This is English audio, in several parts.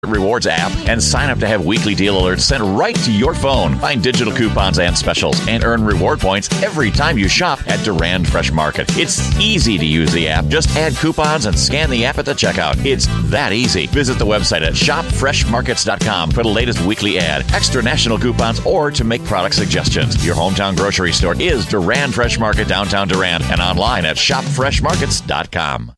Rewards app and sign up to have weekly deal alerts sent right to your phone. Find digital coupons and specials and earn reward points every time you shop at Durand Fresh Market. It's easy to use the app. Just add coupons and scan the app at the checkout. It's that easy. Visit the website at shopfreshmarkets.com for the latest weekly ad, extra national coupons, or to make product suggestions. Your hometown grocery store is Durand Fresh Market, downtown Durand, and online at shopfreshmarkets.com.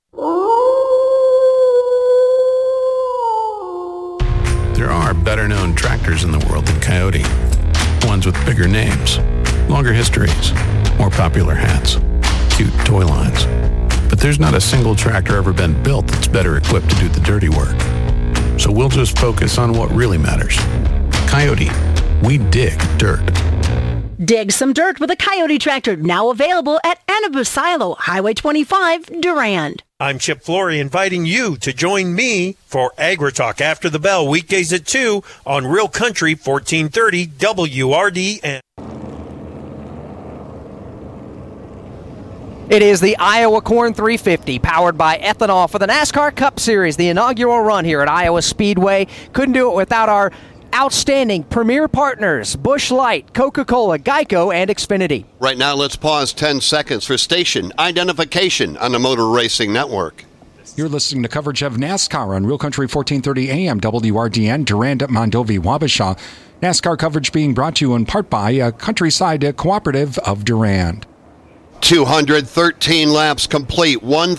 There are better-known tractors in the world than Coyote. Ones with bigger names, longer histories, more popular hats, cute toy lines. But there's not a single tractor ever been built that's better equipped to do the dirty work. So we'll just focus on what really matters. Coyote, we dig dirt. Dig some dirt with a Coyote tractor, now available at Anabasilo, Highway 25, Durand. I'm Chip Flory, inviting you to join me for AgriTalk after the bell, weekdays at 2 on Real Country 1430 WRDN. It is the Iowa Corn 350, powered by ethanol for the NASCAR Cup Series, the inaugural run here at Iowa Speedway. Couldn't do it without our outstanding premier partners, Busch Light, Coca-Cola, Geico, and Xfinity. Right now, let's pause 10 seconds for station identification on the Motor Racing Network. You're listening to coverage of NASCAR on Real Country 1430 AM WRDN, Durand, Mondovi, Wabasha. NASCAR coverage being brought to you in part by Countryside Cooperative of Durand. 213 laps complete,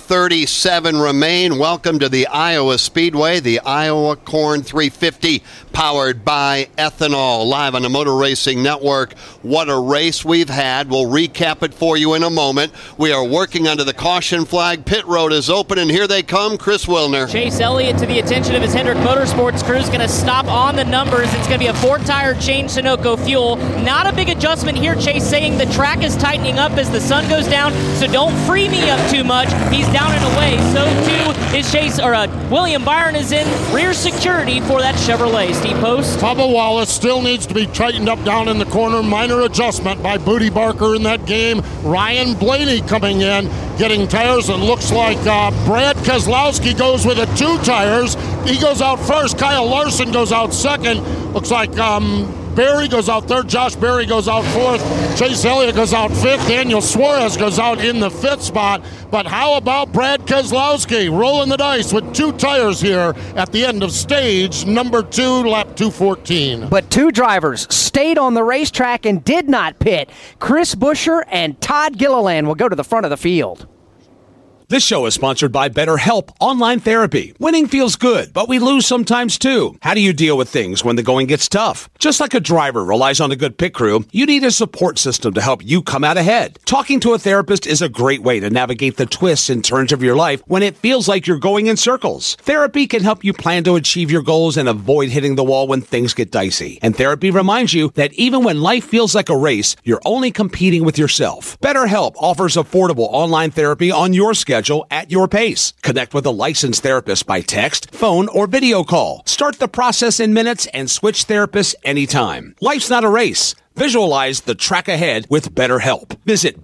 137 remain. Welcome to the Iowa Speedway, the Iowa Corn 350, powered by ethanol, live on the Motor Racing Network. What a race we've had. We'll recap it for you in a moment. We are working under the caution flag. Pit road is open, and here they come. Chris Wilner. Chase Elliott to the attention of his Hendrick Motorsports crew is going to stop on the numbers. It's going to be a 4-tire change, Sunoco fuel. Not a big adjustment here. Chase saying the track is tightening up as the sun goes down, so don't free me up too much. He's down and away. So too is Chase, William Byron is in rear security for that Chevrolet. Steve Post. Bubba Wallace still needs to be tightened up down in the corner. Minor adjustment by Booty Barker in that game. Ryan Blaney coming in, getting tires. It looks like Brad Keselowski goes with the 2 tires. He goes out first. Kyle Larson goes out second. Looks like Berry goes out third. Josh Berry goes out fourth. Chase Elliott goes out fifth. Daniel Suarez goes out in the 5th spot. But how about Brad Keselowski rolling the dice with 2 tires here at the end of stage number 2, lap 214. But 2 drivers stayed on the racetrack and did not pit. Chris Buescher and Todd Gilliland will go to the front of the field. This show is sponsored by BetterHelp Online Therapy. Winning feels good, but we lose sometimes too. How do you deal with things when the going gets tough? Just like a driver relies on a good pit crew, you need a support system to help you come out ahead. Talking to a therapist is a great way to navigate the twists and turns of your life when it feels like you're going in circles. Therapy can help you plan to achieve your goals and avoid hitting the wall when things get dicey. And therapy reminds you that even when life feels like a race, you're only competing with yourself. BetterHelp offers affordable online therapy on your schedule at your pace. Connect with a licensed therapist by text, phone, or video call. Start the process in minutes and switch therapists anytime. Life's not a race. Visualize the track ahead with BetterHelp. Visit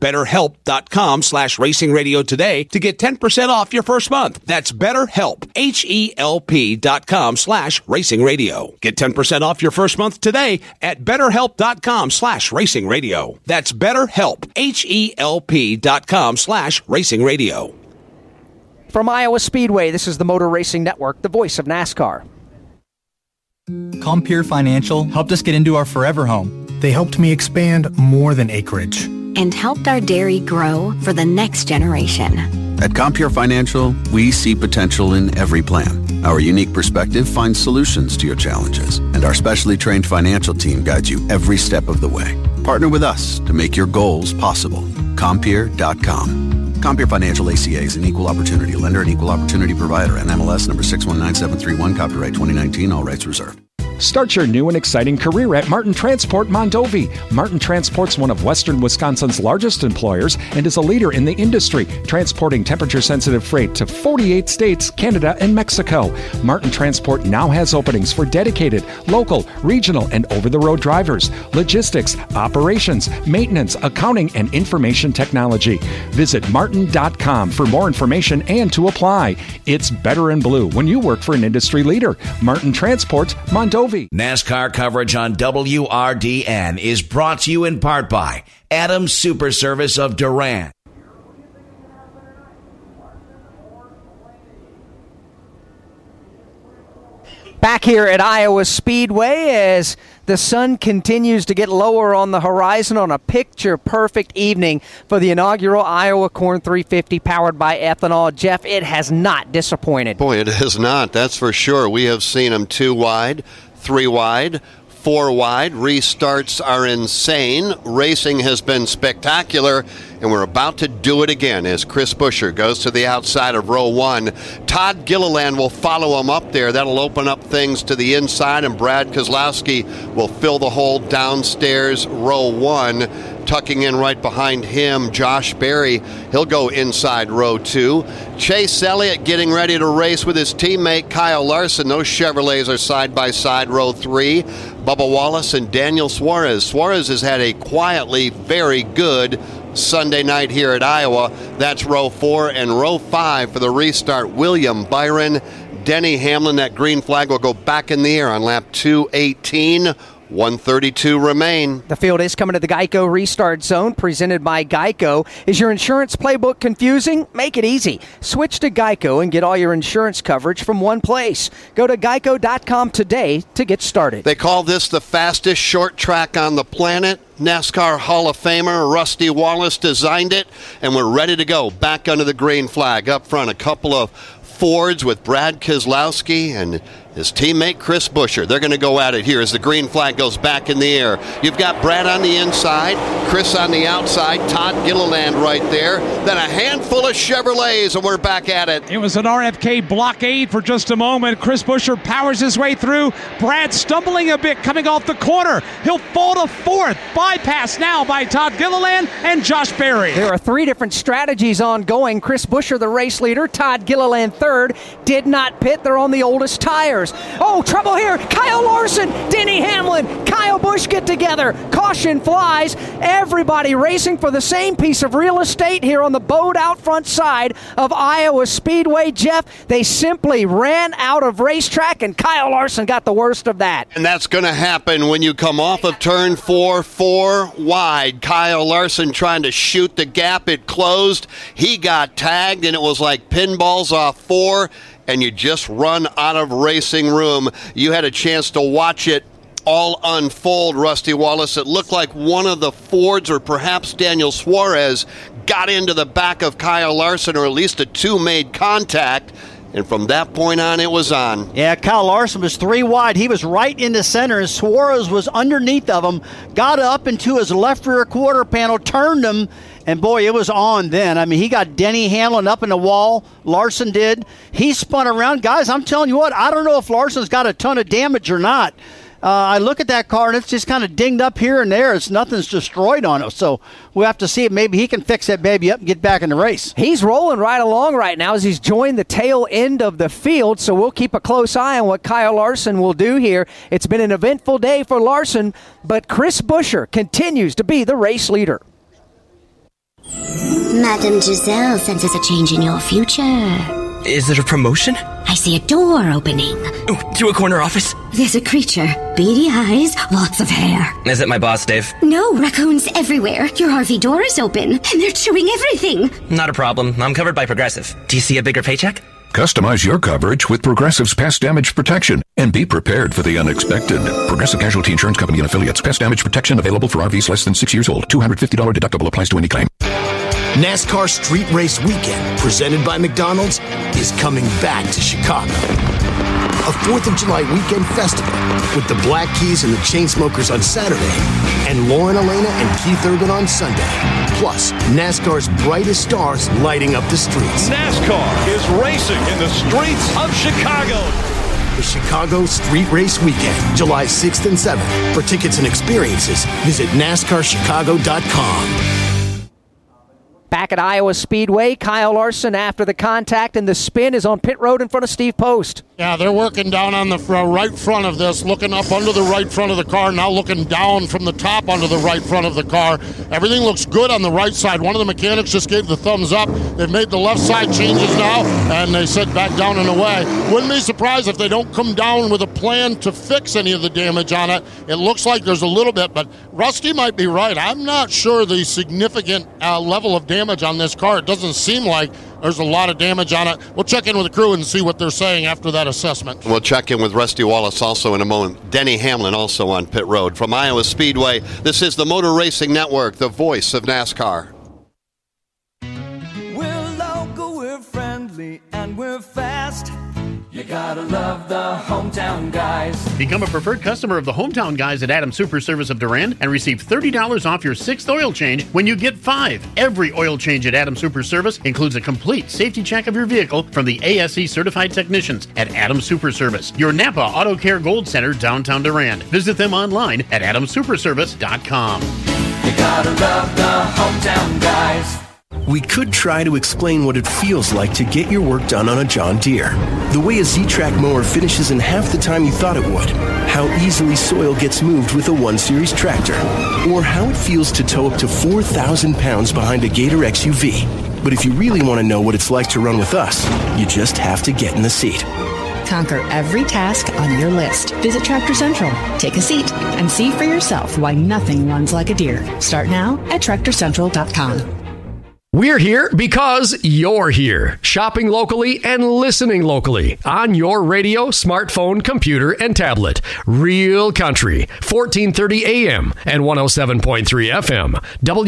BetterHelp.com/racingradio today to get 10% off your first month. That's BetterHelp, HELP.com/racingradio. Get 10% off your first month today at BetterHelp.com/racingradio. That's BetterHelp, HELP.com/racingradio. From Iowa Speedway, this is the Motor Racing Network, the voice of NASCAR. Compeer Financial helped us get into our forever home. They helped me expand more than acreage. And helped our dairy grow for the next generation. At Compeer Financial, we see potential in every plan. Our unique perspective finds solutions to your challenges, and our specially trained financial team guides you every step of the way. Partner with us to make your goals possible. Compeer.com. Compeer Financial ACA is an equal opportunity lender and equal opportunity provider. NMLS number 619731, copyright 2019, all rights reserved. Start your new and exciting career at Martin Transport Mondovi. Martin Transport's one of Western Wisconsin's largest employers and is a leader in the industry, transporting temperature-sensitive freight to 48 states, Canada, and Mexico. Martin Transport now has openings for dedicated, local, regional, and over-the-road drivers, logistics, operations, maintenance, accounting, and information technology. Visit martin.com for more information and to apply. It's better in blue when you work for an industry leader. Martin Transport, Mondovi. NASCAR coverage on WRDN is brought to you in part by Adams Super Service of Durant. Back here at Iowa Speedway as the sun continues to get lower on the horizon on a picture-perfect evening for the inaugural Iowa Corn 350 powered by ethanol. Jeff, it has not disappointed. Boy, it has not, that's for sure. We have seen them 2 wide, 3 wide, 4 wide. Restarts are insane. Racing has been spectacular, and we're about to do it again as Chris Buescher goes to the outside of row 1. Todd Gilliland will follow him up there. That'll open up things to the inside, and Brad Keselowski will fill the hole downstairs row 1. Tucking in right behind him, Josh Berry. He'll go inside row 2. Chase Elliott getting ready to race with his teammate Kyle Larson. Those Chevrolets are side by side row 3. Bubba Wallace and Daniel Suarez. Suarez has had a quietly very good Sunday night here at Iowa. That's row 4 and row 5 for the restart. William Byron, Denny Hamlin. That green flag will go back in the air on lap 218. 132 remain. The field is coming to the Geico Restart Zone, presented by Geico. Is your insurance playbook confusing? Make it easy. Switch to Geico and get all your insurance coverage from one place. Go to geico.com today to get started. They call this the fastest short track on the planet. NASCAR Hall of Famer Rusty Wallace designed it, and we're ready to go. Back under the green flag. Up front, a couple of Fords with Brad Keselowski and his teammate Chris Buescher. They're going to go at it here as the green flag goes back in the air. You've got Brad on the inside, Chris on the outside, Todd Gilliland right there, then a handful of Chevrolets, and we're back at it. It was an RFK blockade for just a moment. Chris Buescher powers his way through. Brad stumbling a bit coming off the corner. He'll fall to 4th. Bypass now by Todd Gilliland and Josh Berry. There are 3 different strategies ongoing. Chris Buescher, the race leader, Todd Gilliland 3rd, did not pit. They're on the oldest tires. Oh, trouble here. Kyle Larson, Denny Hamlin, Kyle Busch get together. Caution flies. Everybody racing for the same piece of real estate here on the bowed out front side of Iowa Speedway. Jeff, they simply ran out of racetrack, and Kyle Larson got the worst of that. And that's going to happen when you come off of turn 4, 4 wide. Kyle Larson trying to shoot the gap. It closed. He got tagged, and it was like pinballs off 4. And you just run out of racing room. You had a chance to watch it all unfold, Rusty Wallace. It looked like one of the Fords, or perhaps Daniel Suarez, got into the back of Kyle Larson, or at least the 2 made contact. And from that point on, it was on. Yeah, Kyle Larson was 3 wide. He was right in the center, and Suarez was underneath of him, got up into his left rear quarter panel, turned him, and boy, it was on then. I mean, he got Denny Hamlin up in the wall. Larson did. He spun around. Guys, I'm telling you what, I don't know if Larson's got a ton of damage or not. I look at that car, and it's just kind of dinged up here and there. Nothing's destroyed on it. So we'll have to see if maybe he can fix that baby up and get back in the race. He's rolling right along right now as he's joined the tail end of the field. So we'll keep a close eye on what Kyle Larson will do here. It's been an eventful day for Larson, but Chris Buescher continues to be the race leader. Madame Giselle senses a change in your future. Is it a promotion? I see a door opening. Ooh, to a corner office? There's a creature. Beady eyes, lots of hair. Is it my boss, Dave? No, raccoons everywhere. Your RV door is open, and they're chewing everything. Not a problem. I'm covered by Progressive. Do you see a bigger paycheck? Customize your coverage with Progressive's Pest Damage Protection and be prepared for the unexpected. Progressive Casualty Insurance Company and Affiliates. Pest Damage Protection available for RVs less than 6 years old. $250 deductible applies to any claim. NASCAR Street Race Weekend, presented by McDonald's, is coming back to Chicago. A 4th of July weekend festival with the Black Keys and the Chainsmokers on Saturday and Lauren Elena and Keith Urban on Sunday. Plus, NASCAR's brightest stars lighting up the streets. NASCAR is racing in the streets of Chicago. the Chicago Street Race Weekend, July 6th and 7th. For tickets and experiences, visit NASCARChicago.com. Back at Iowa Speedway, Kyle Larson after the contact, and the spin is on pit road in front of Steve Post. Yeah, they're working down on the right front of this, looking up under the right front of the car, now looking down from the top onto the right front of the car. Everything looks good on the right side. One of the mechanics just gave the thumbs up. They've made the left side changes now, and they said back down and away. Wouldn't be surprised if they don't come down with a plan to fix any of the damage on it. It looks like there's a little bit, but Rusty might be right. I'm not sure the significant level of damage on this car. It doesn't seem like there's a lot of damage on it. We'll check in with the crew and see what they're saying after that assessment. We'll check in with Rusty Wallace also in a moment. Denny Hamlin also on pit road. From Iowa Speedway, this is the Motor Racing Network, the voice of NASCAR. We're local, we're friendly, and we're fast. You gotta love the Hometown Guys. Become a preferred customer of the Hometown Guys at Adams Super Service of Durand and receive $30 off your 6th oil change when you get 5. Every oil change at Adams Super Service includes a complete safety check of your vehicle from the ASE certified technicians at Adams Super Service, your Napa Auto Care Gold Center, downtown Durand. Visit them online at adamsuperservice.com. You gotta love the Hometown Guys. We could try to explain what it feels like to get your work done on a John Deere. The way a Z-Track mower finishes in half the time you thought it would. How easily soil gets moved with a 1 Series tractor. Or how it feels to tow up to 4,000 pounds behind a Gator XUV. But if you really want to know what it's like to run with us, you just have to get in the seat. Conquer every task on your list. Visit Tractor Central, take a seat, and see for yourself why nothing runs like a Deere. Start now at TractorCentral.com. We're here because you're here. Shopping locally and listening locally. On your radio, smartphone, computer, and tablet. Real Country, 1430 AM and 107.3 FM.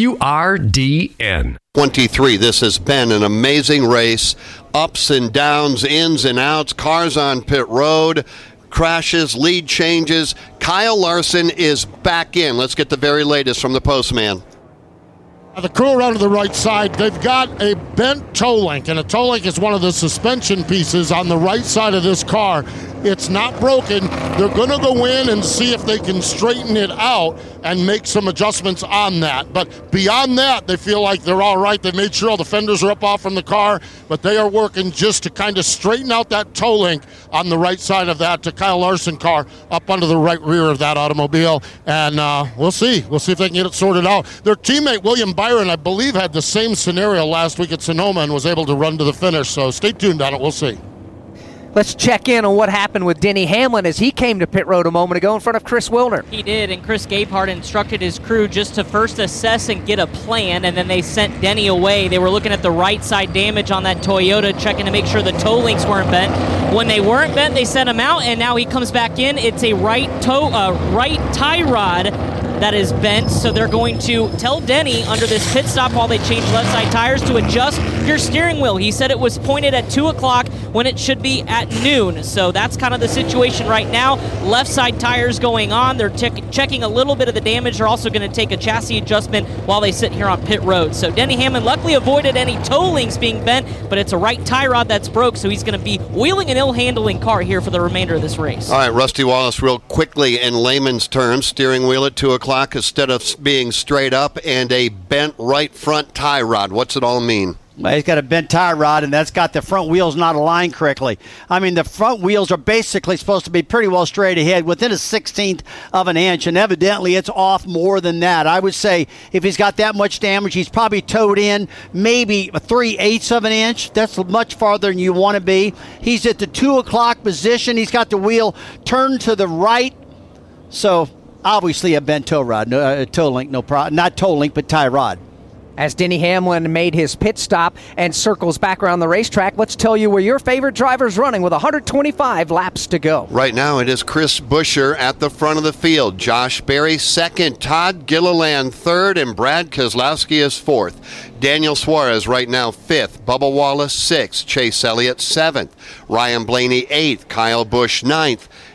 WRDN. 23. This has been an amazing race. Ups and downs, ins and outs, cars on pit road, crashes, lead changes. Kyle Larson is back in. Let's get the very latest from the postman. The crew around to the right side, they've got a bent toe link, and a toe link is one of the suspension pieces on the right side of this car. It's not broken. They're going to go in and see if they can straighten it out and make some adjustments on that. But beyond that, they feel like they're all right. They made sure all the fenders are up off from the car, but they are working just to kind of straighten out that toe link on the right side of that Kyle Larson car up under the right rear of that automobile. And we'll see. We'll see if they can get it sorted out. Their teammate, William Byron, I believe, had the same scenario last week at Sonoma and was able to run to the finish. So stay tuned on it. We'll see. Let's check in on what happened with Denny Hamlin as he came to pit road a moment ago in front of Chris Wilner. He did, and Chris Gabehart instructed his crew just to first assess and get a plan, and then they sent Denny away. They were looking at the right side damage on that Toyota, checking to make sure the toe links weren't bent. When they weren't bent, they sent him out, and now he comes back in. It's a right tie rod that is bent, so they're going to tell Denny under this pit stop while they change left side tires to adjust your steering wheel. He said it was pointed at 2 o'clock when it should be at noon. So that's kind of the situation right now. Left side tires going on. They're checking a little bit of the damage. They're also going to take a chassis adjustment while they sit here on pit road. So Denny Hamlin luckily avoided any toe links being bent, but it's a right tie rod that's broke, so he's going to be wheeling an ill-handling car here for the remainder of this race. All right, Rusty Wallace, real quickly in layman's terms, steering wheel at 2 o'clock instead of being straight up, and a bent right front tie rod. What's it all mean? Well, he's got a bent tie rod, and that's got the front wheels not aligned correctly. I mean, the front wheels are basically supposed to be pretty well straight ahead, within a 16th of an inch, and evidently it's off more than that. I would say if he's got that much damage, he's probably towed in maybe 3/8 of an inch. That's much farther than you want to be. He's at the 2 o'clock position. He's got the wheel turned to the right, so obviously a bent toe rod, toe link, no problem. Not toe link, but tie rod. As Denny Hamlin made his pit stop and circles back around the racetrack, let's tell you where your favorite driver's running with 125 laps to go. Right now it is Chris Buescher at the front of the field. Josh Berry second, Todd Gilliland third, and Brad Keselowski is fourth. Daniel Suarez right now fifth, Bubba Wallace sixth, Chase Elliott seventh, Ryan Blaney eighth, Kyle Busch ninth,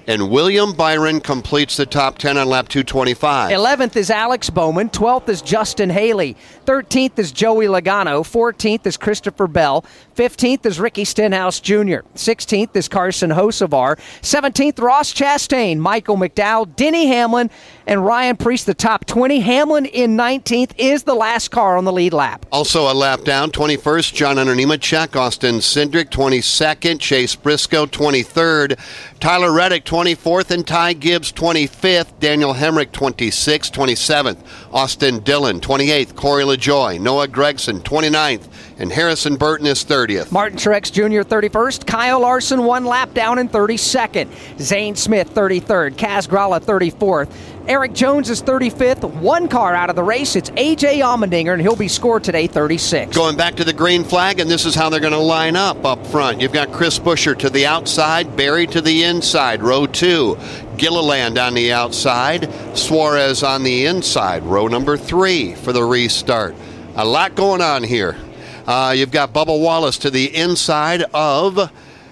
And William Byron completes the top 10 on lap 225. 11th is Alex Bowman. 12th is Justin Haley. 13th is Joey Logano. 14th is Christopher Bell. 15th is Ricky Stenhouse Jr. 16th is Carson Hocevar. 17th, Ross Chastain, Michael McDowell, Denny Hamlin, and Ryan Preece, the top 20. Hamlin in 19th is the last car on the lead lap. Also a lap down, 21st, John Hunter Nemechek, Austin Cindric, 22nd, Chase Briscoe, 23rd, Tyler Reddick, 24th, and Ty Gibbs, 25th, Daniel Hemrick, 26th, 27th, Austin Dillon, 28th, Corey LaJoie, Noah Gragson, 29th, and Harrison Burton is 30th. Martin Truex Jr. 31st, Kyle Larson 1 lap down in 32nd, Zane Smith 33rd, Kaz Grala 34th, Eric Jones is 35th, 1 car out of the race. It's A.J. Allmendinger, and he'll be scored today 36th. Going back to the green flag, and this is how they're going to line up front. You've got Chris Buescher to the outside, Berry to the inside, row 2. Gilliland on the outside, Suarez on the inside, row number 3 for the restart. A lot going on here. You've got Bubba Wallace to the inside of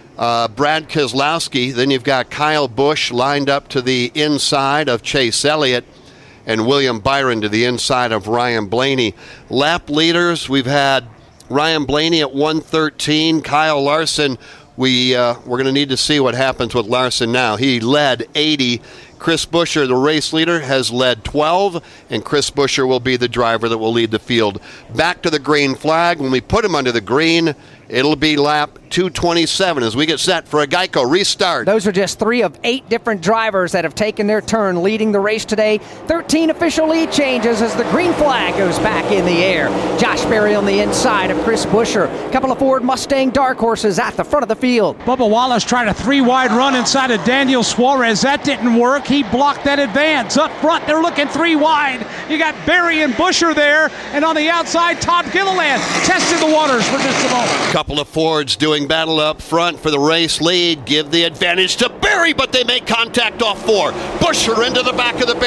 Brad Keselowski. Then you've got Kyle Busch lined up to the inside of Chase Elliott, and William Byron to the inside of Ryan Blaney. Lap leaders, we've had Ryan Blaney at 113. Kyle Larson, we're going to need to see what happens with Larson now. He led 80. Chris Buescher, the race leader, has led 12, and Chris Buescher will be the driver that will lead the field. Back to the green flag. When we put him under the green, it'll be lap 227 as we get set for a Geico restart. Those are just 3 of 8 different drivers that have taken their turn leading the race today. 13 official lead changes as the green flag goes back in the air. Josh Berry on the inside of Chris Buescher. A couple of Ford Mustang dark horses at the front of the field. Bubba Wallace tried a 3-wide run inside of Daniel Suarez. That didn't work. He blocked that advance. Up front, they're looking 3 wide. You got Berry and Buescher there, and on the outside, Todd Gilliland tested the waters for just a moment. Couple of Fords doing battle up front for the race lead. Give the advantage to Berry, but they make contact off 4. Buescher into the back of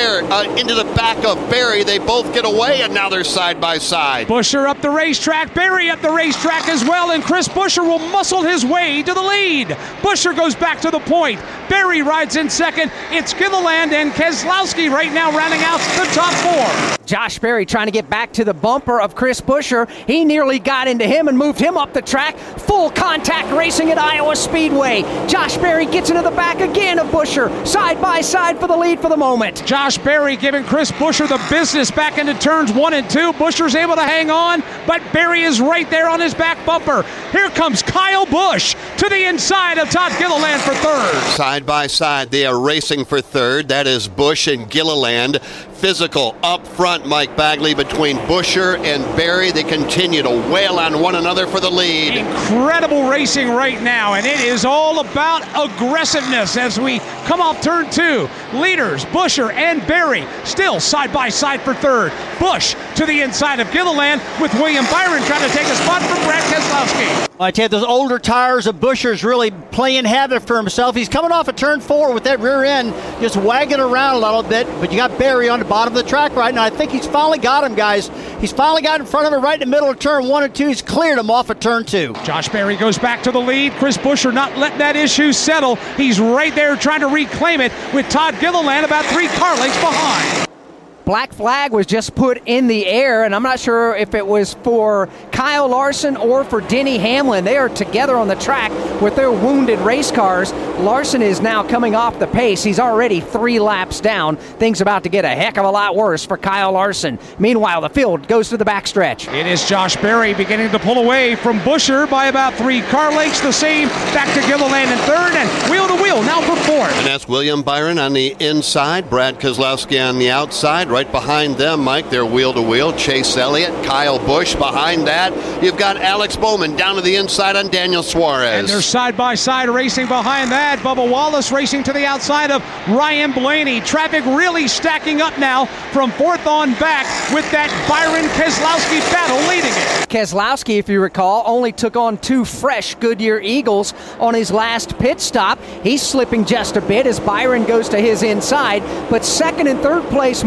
Berry. They both get away, and now they're side by side. Buescher up the racetrack, Berry up the racetrack as well, and Chris Buescher will muscle his way to the lead. Buescher goes back to the point. Berry rides in second. It's Gilliland and Keselowski right now rounding out the top 4. Josh Berry trying to get back to the bumper of Chris Buescher. He nearly got into him and moved him up the track. Full contact racing at Iowa Speedway. Josh Berry gets into the back again of Buescher. Side by side for the lead for the moment. Josh Berry giving Chris Buescher the business back into turns 1 and 2. Buescher's able to hang on, but Berry is right there on his back bumper. Here comes Kyle Busch to the inside of Todd Gilliland for 3rd. Side by side, they are racing for 3rd. That is Busch and Gilliland. Physical up front, Mike Bagley, between Buescher and Berry. They continue to wail on one another for the lead. Incredible racing right now, and it is all about aggressiveness as we come off turn 2. Leaders, Buescher and Berry, still side by side for 3rd. Busch to the inside of Gilliland with William Byron trying to take a spot from Brad Keselowski. I tell you, those older tires of Buescher's really playing havoc for himself. He's coming off of turn 4 with that rear end just wagging around a little bit, but you got Berry on the bottom of the track right now. I think he's finally got him, guys. He's finally got in front of him right in the middle of turn 1 and 2. He's cleared him off of turn 2. Josh Berry goes back to the lead. Chris Buescher not letting that issue settle. He's right there trying to reclaim it with Todd Gilliland about 3 car lengths behind. Black flag was just put in the air, and I'm not sure if it was for Kyle Larson or for Denny Hamlin. They are together on the track with their wounded race cars. Larson is now coming off the pace. He's already 3 laps down. Things about to get a heck of a lot worse for Kyle Larson. Meanwhile, the field goes to the backstretch. It is Josh Berry beginning to pull away from Buescher by about 3 car lengths. The same back to Gilliland in 3rd, and wheel to wheel now for 4th. And that's William Byron on the inside, Brad Keselowski on the outside. Right behind them, Mike, they're wheel-to-wheel. Chase Elliott, Kyle Busch behind that. You've got Alex Bowman down to the inside on Daniel Suarez. And they're side-by-side racing behind that. Bubba Wallace racing to the outside of Ryan Blaney. Traffic really stacking up now from 4th on back with that Byron-Keselowski battle leading it. Keselowski, if you recall, only took on 2 fresh Goodyear Eagles on his last pit stop. He's slipping just a bit as Byron goes to his inside. But 2nd and 3rd place, Mike,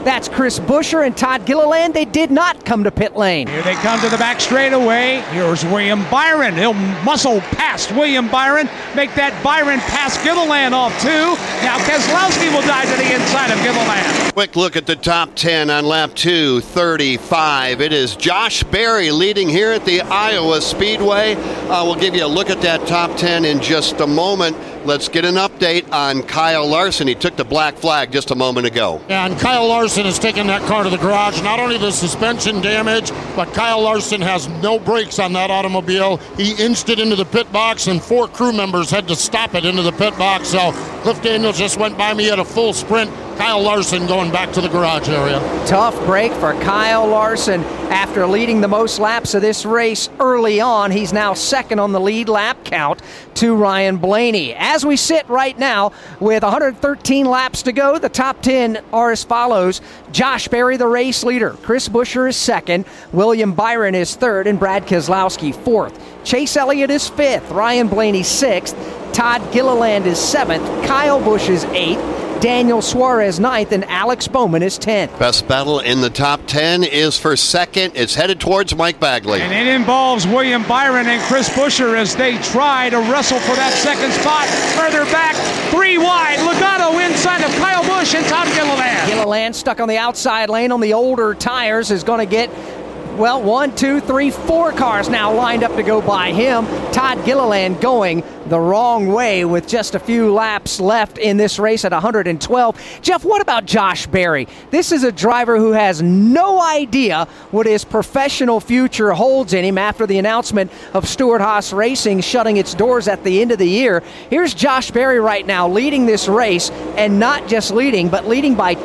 That's Chris Buescher and Todd Gilliland. They did not come to pit lane. Here they come to the back straightaway. Here's William Byron. He'll muscle past William Byron, make that Byron pass Gilliland off too. Now Keselowski will dive to the inside of Gilliland. Quick look at the top 10 on lap 2:35. It is Josh Berry leading here at the Iowa Speedway. We'll give you a look at that top 10 in just a moment. Let's get an update on Kyle Larson. He took the black flag just a moment ago. Yeah, and Kyle Larson has taken that car to the garage. Not only the suspension damage, but Kyle Larson has no brakes on that automobile. He inched it into the pit box, and 4 crew members had to stop it into the pit box. So Cliff Daniels just went by me at a full sprint. Kyle Larson going back to the garage area. Tough break for Kyle Larson after leading the most laps of this race early on. He's now second on the lead lap count to Ryan Blaney. As we sit right now with 113 laps to go, the top 10 are as follows. Josh Berry, the race leader. Chris Buescher is second. William Byron is third, and Brad Keselowski fourth. Chase Elliott is fifth. Ryan Blaney sixth. Todd Gilliland is seventh. Kyle Busch is eighth. Daniel Suarez 9th, and Alex Bowman is 10th. Best battle in the top 10 is for second. It's headed towards Mike Bagley. And it involves William Byron and Chris Buescher as they try to wrestle for that second spot. Further back, 3 wide. Logano inside of Kyle Busch and Todd Gilliland. Gilliland stuck on the outside lane on the older tires is going to get, well, 1, 2, 3, 4 cars now lined up to go by him. Todd Gilliland going the wrong way with just a few laps left in this race at 112. Jeff, what about Josh Berry? This is a driver who has no idea what his professional future holds in him after the announcement of Stewart-Haas Racing shutting its doors at the end of the year. Here's Josh Berry right now leading this race, and not just leading, but leading by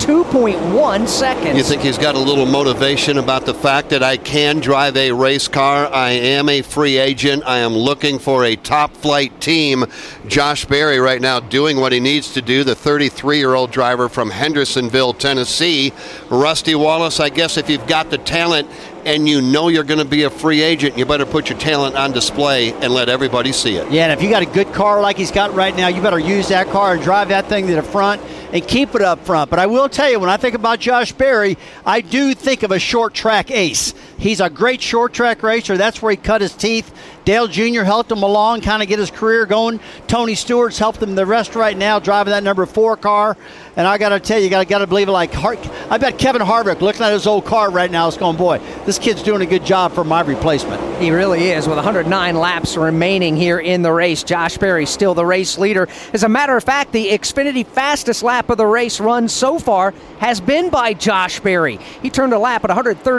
2.1 seconds. You think he's got a little motivation about the fact that I can drive a race car? I am a free agent. I am looking for a top flight team. Josh Berry right now doing what he needs to do, the 33-year-old driver from Hendersonville, Tennessee. Rusty Wallace, I guess if you've got the talent and you know you're going to be a free agent, you better put your talent on display and let everybody see it. Yeah, and if you got a good car like he's got right now, you better use that car and drive that thing to the front and keep it up front. But I will tell you, when I think about Josh Berry, I do think of a short track ace. He's a great short track racer. That's where he cut his teeth. Dale Jr. helped him along, kind of get his career going. Tony Stewart's helped him the rest right now, driving that number 4 car. And I got to tell you, you got to believe it. I bet Kevin Harvick looking at his old car right now is going, boy, this kid's doing a good job for my replacement. He really is. With 109 laps remaining here in the race, Josh Berry still the race leader. As a matter of fact, the Xfinity fastest lap of the race run so far has been by Josh Berry. He turned a lap at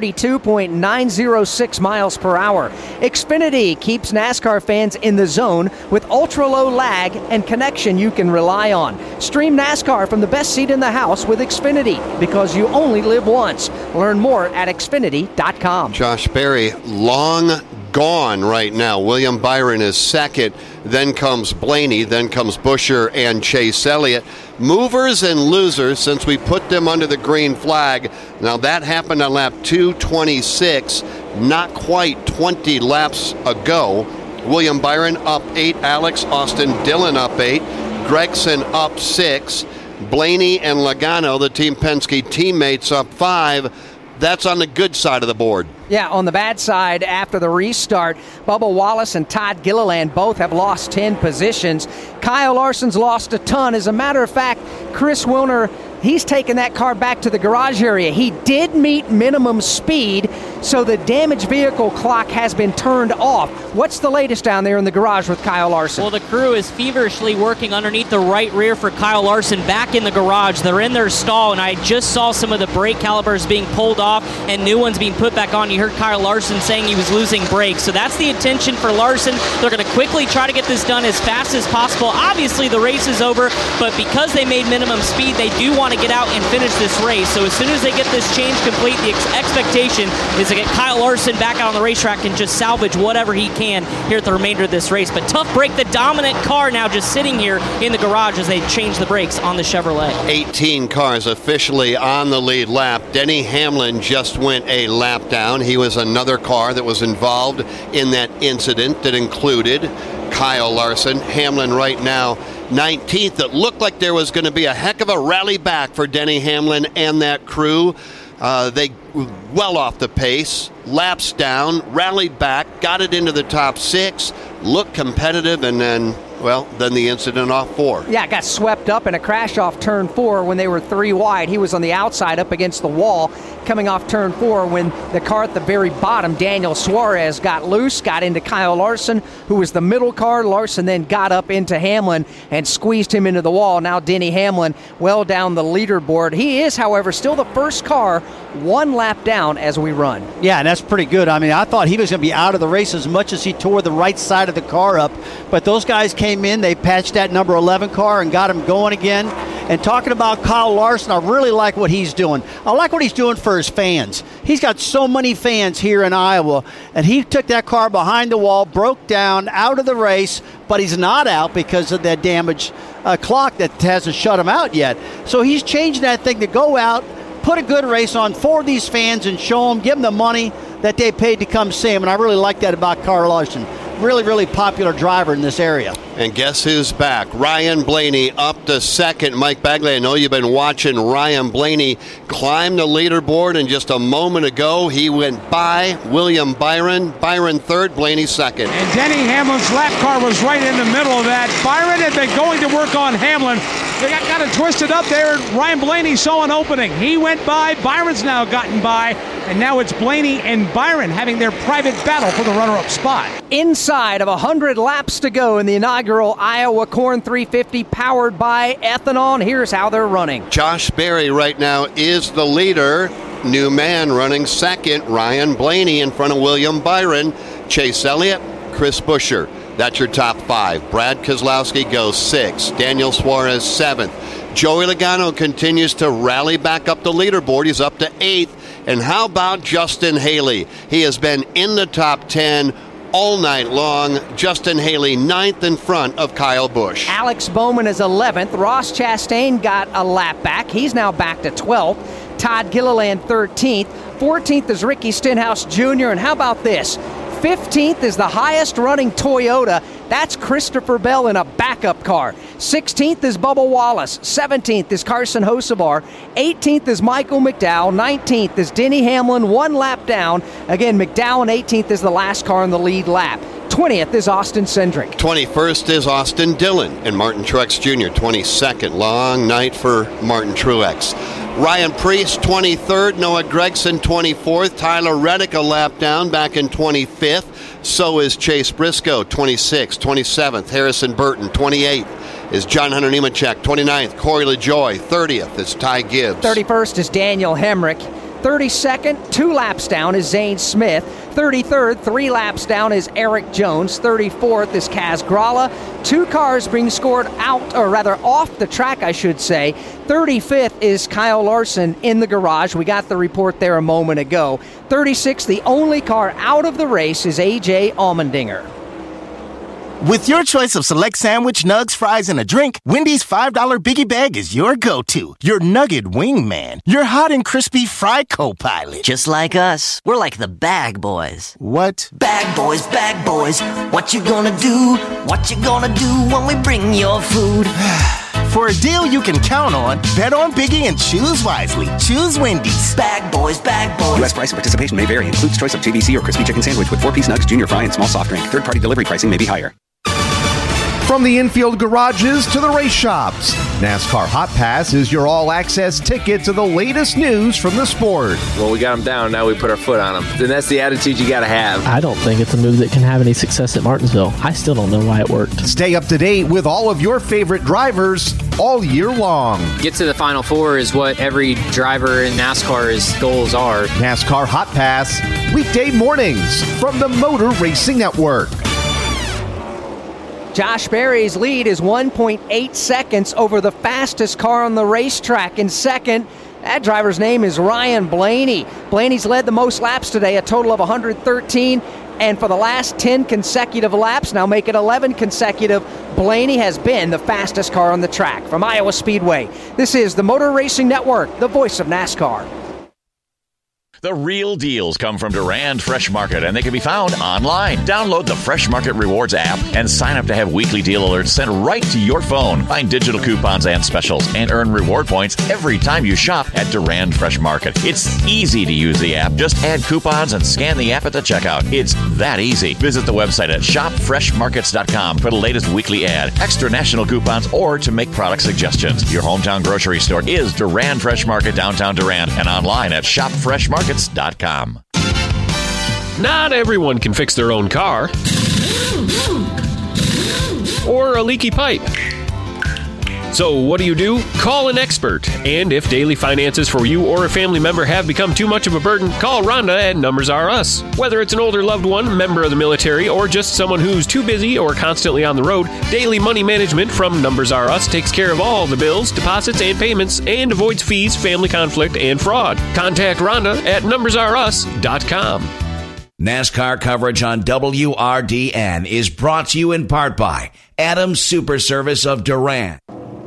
132.906 miles per hour. Xfinity keeps NASCAR fans in the zone with ultra-low lag and connection you can rely on. Stream NASCAR from the best seat in the house with Xfinity, because you only live once. Learn more at Xfinity.com. Josh Berry, long gone right now. William Byron is second. Then comes Blaney. Then comes Buescher and Chase Elliott. Movers and losers since we put them under the green flag. Now that happened on lap 226, not quite 20 laps ago. William Byron up 8, Alex. Austin Dillon up 8. Gregson up 6. Blaney and Logano, the Team Penske teammates, up 5. That's on the good side of the board. Yeah, on the bad side, after the restart, Bubba Wallace and Todd Gilliland both have lost 10 positions. Kyle Larson's lost a ton. As a matter of fact, Chris Wilner, he's taken that car back to the garage area. He did meet minimum speed, so the damaged vehicle clock has been turned off. What's the latest down there in the garage with Kyle Larson? Well, the crew is feverishly working underneath the right rear for Kyle Larson back in the garage. They're in their stall, and I just saw some of the brake calipers being pulled off and new ones being put back on. You heard Kyle Larson saying he was losing brakes. So that's the intention for Larson. They're going to quickly try to get this done as fast as possible. Obviously, the race is over, but because they made minimum speed, they do want to get out and finish this race. So as soon as they get this change complete, the expectation is to get Kyle Larson back out on the racetrack and just salvage whatever he can here at the remainder of this race. But tough break, the dominant car now just sitting here in the garage as they change the brakes on the Chevrolet. 18 cars officially on the lead lap. Denny Hamlin just went a lap down. He was another car that was involved in that incident that included Kyle Larson. Hamlin right now 19th. It looked like there was going to be a heck of a rally back for Denny Hamlin and that crew. They well off the pace, laps down, rallied back, got it into the top 6, looked competitive, and then the incident off 4. Yeah, got swept up in a crash off turn 4 when they were 3 wide. He was on the outside up against the wall coming off turn 4 when the car at the very bottom, Daniel Suarez, got loose, got into Kyle Larson, who was the middle car. Larson then got up into Hamlin and squeezed him into the wall. Now Denny Hamlin well down the leaderboard. He is, however, still the first car 1 lap down as we run. Yeah, and that's pretty good. I mean, I thought he was going to be out of the race as much as he tore the right side of the car up, but those guys came in, they patched that number 11 car and got him going again. And talking about Kyle Larson, I really like what he's doing. I like what he's doing for his fans. He's got so many fans here in Iowa, and he took that car behind the wall, broke down, out of the race, but he's not out because of that damaged clock that hasn't shut him out yet. So he's changing that thing to go out, put a good race on for these fans and show them, give them the money that they paid to come see him. And I really like that about Kyle Larson. Really, really popular driver in this area. And guess who's back? Ryan Blaney up to second. Mike Bagley, I know you've been watching Ryan Blaney climb the leaderboard, and just a moment ago he went by William Byron. Byron third, Blaney second. And Denny Hamlin's lap car was right in the middle of that. Byron had been going to work on Hamlin. They got it twisted up there. Ryan Blaney saw an opening. He went by. Byron's now gotten by. And now it's Blaney and Byron having their private battle for the runner-up spot. Inside of 100 laps to go in the inaugural Iowa Corn 350 powered by Ethanol. And here's how they're running. Josh Berry right now is the leader. New man running second. Ryan Blaney in front of William Byron. Chase Elliott, Chris Buescher. That's your top 5. Brad Keselowski goes 6th. Daniel Suarez 7th. Joey Logano continues to rally back up the leaderboard. He's up to 8th. And how about Justin Haley? He has been in the top 10 all night long. Justin Haley 9th in front of Kyle Busch. Alex Bowman is 11th. Ross Chastain got a lap back. He's now back to 12th. Todd Gilliland 13th. 14th is Ricky Stenhouse Jr. And how about this? 15th is the highest running Toyota. That's Christopher Bell in a backup car. 16th is Bubba Wallace. 17th is Carson Hocevar. 18th is Michael McDowell. 19th is Denny Hamlin, 1 lap down. Again, McDowell and 18th is the last car in the lead lap. 20th is Austin Cindric. 21st is Austin Dillon and Martin Truex Jr. 22nd. Long night for Martin Truex. Ryan Preece, 23rd. Noah Gragson, 24th. Tyler Reddick, a lap down, back in 25th. So is Chase Briscoe, 26th. 27th, Harrison Burton. 28th is John Hunter Nemechek. 29th, Corey LaJoie. 30th is Ty Gibbs. 31st is Daniel Hemrick. 32nd, 2 laps down, is Zane Smith. 33rd, 3 laps down, is Eric Jones. 34th is Kaz Grala. 2 cars being scored out, or rather off the track, I should say. 35th is Kyle Larson in the garage. We got the report there a moment ago. 36th, the only car out of the race, is A.J. Allmendinger. With your choice of select sandwich, nugs, fries, and a drink, Wendy's $5 Biggie Bag is your go-to. Your nugget wingman. Your hot and crispy fry co-pilot. Just like us. We're like the Bag Boys. What? Bag Boys, Bag Boys. What you gonna do? What you gonna do when we bring your food? For a deal you can count on, bet on Biggie and choose wisely. Choose Wendy's. Bag Boys, Bag Boys. U.S. price and participation may vary. Includes choice of JVC or crispy chicken sandwich with 4-piece nugs, junior fry, and small soft drink. Third-party delivery pricing may be higher. From the infield garages to the race shops, NASCAR Hot Pass is your all-access ticket to the latest news from the sport. Well, we got them down, now we put our foot on them. Then that's the attitude you got to have. I don't think it's a move that can have any success at Martinsville. I still don't know why it worked. Stay up to date with all of your favorite drivers all year long. Get to the Final Four is what every driver in NASCAR's goals are. NASCAR Hot Pass, weekday mornings from the Motor Racing Network. Josh Berry's lead is 1.8 seconds over the fastest car on the racetrack. In second, that driver's name is Ryan Blaney. Blaney's led the most laps today, a total of 113. And for the last 10 consecutive laps, now make it 11 consecutive, Blaney has been the fastest car on the track. From Iowa Speedway, this is the Motor Racing Network, the voice of NASCAR. The real deals come from Durand Fresh Market, and they can be found online. Download the Fresh Market Rewards app and sign up to have weekly deal alerts sent right to your phone. Find digital coupons and specials and earn reward points every time you shop at Durand Fresh Market. It's easy to use the app. Just add coupons and scan the app at the checkout. It's that easy. Visit the website at shopfreshmarkets.com for the latest weekly ad, extra national coupons, or to make product suggestions. Your hometown grocery store is Durand Fresh Market, downtown Durand, and online at shopfreshmarkets.com. Not everyone can fix their own car or a leaky pipe. So what do? Call an expert. And if daily finances for you or a family member have become too much of a burden, call Rhonda at Numbers R Us. Whether it's an older loved one, member of the military, or just someone who's too busy or constantly on the road, Daily Money Management from Numbers R Us takes care of all the bills, deposits, and payments and avoids fees, family conflict, and fraud. Contact Rhonda at numbersrus.com. NASCAR coverage on WRDN is brought to you in part by Adams Super Service of Durand.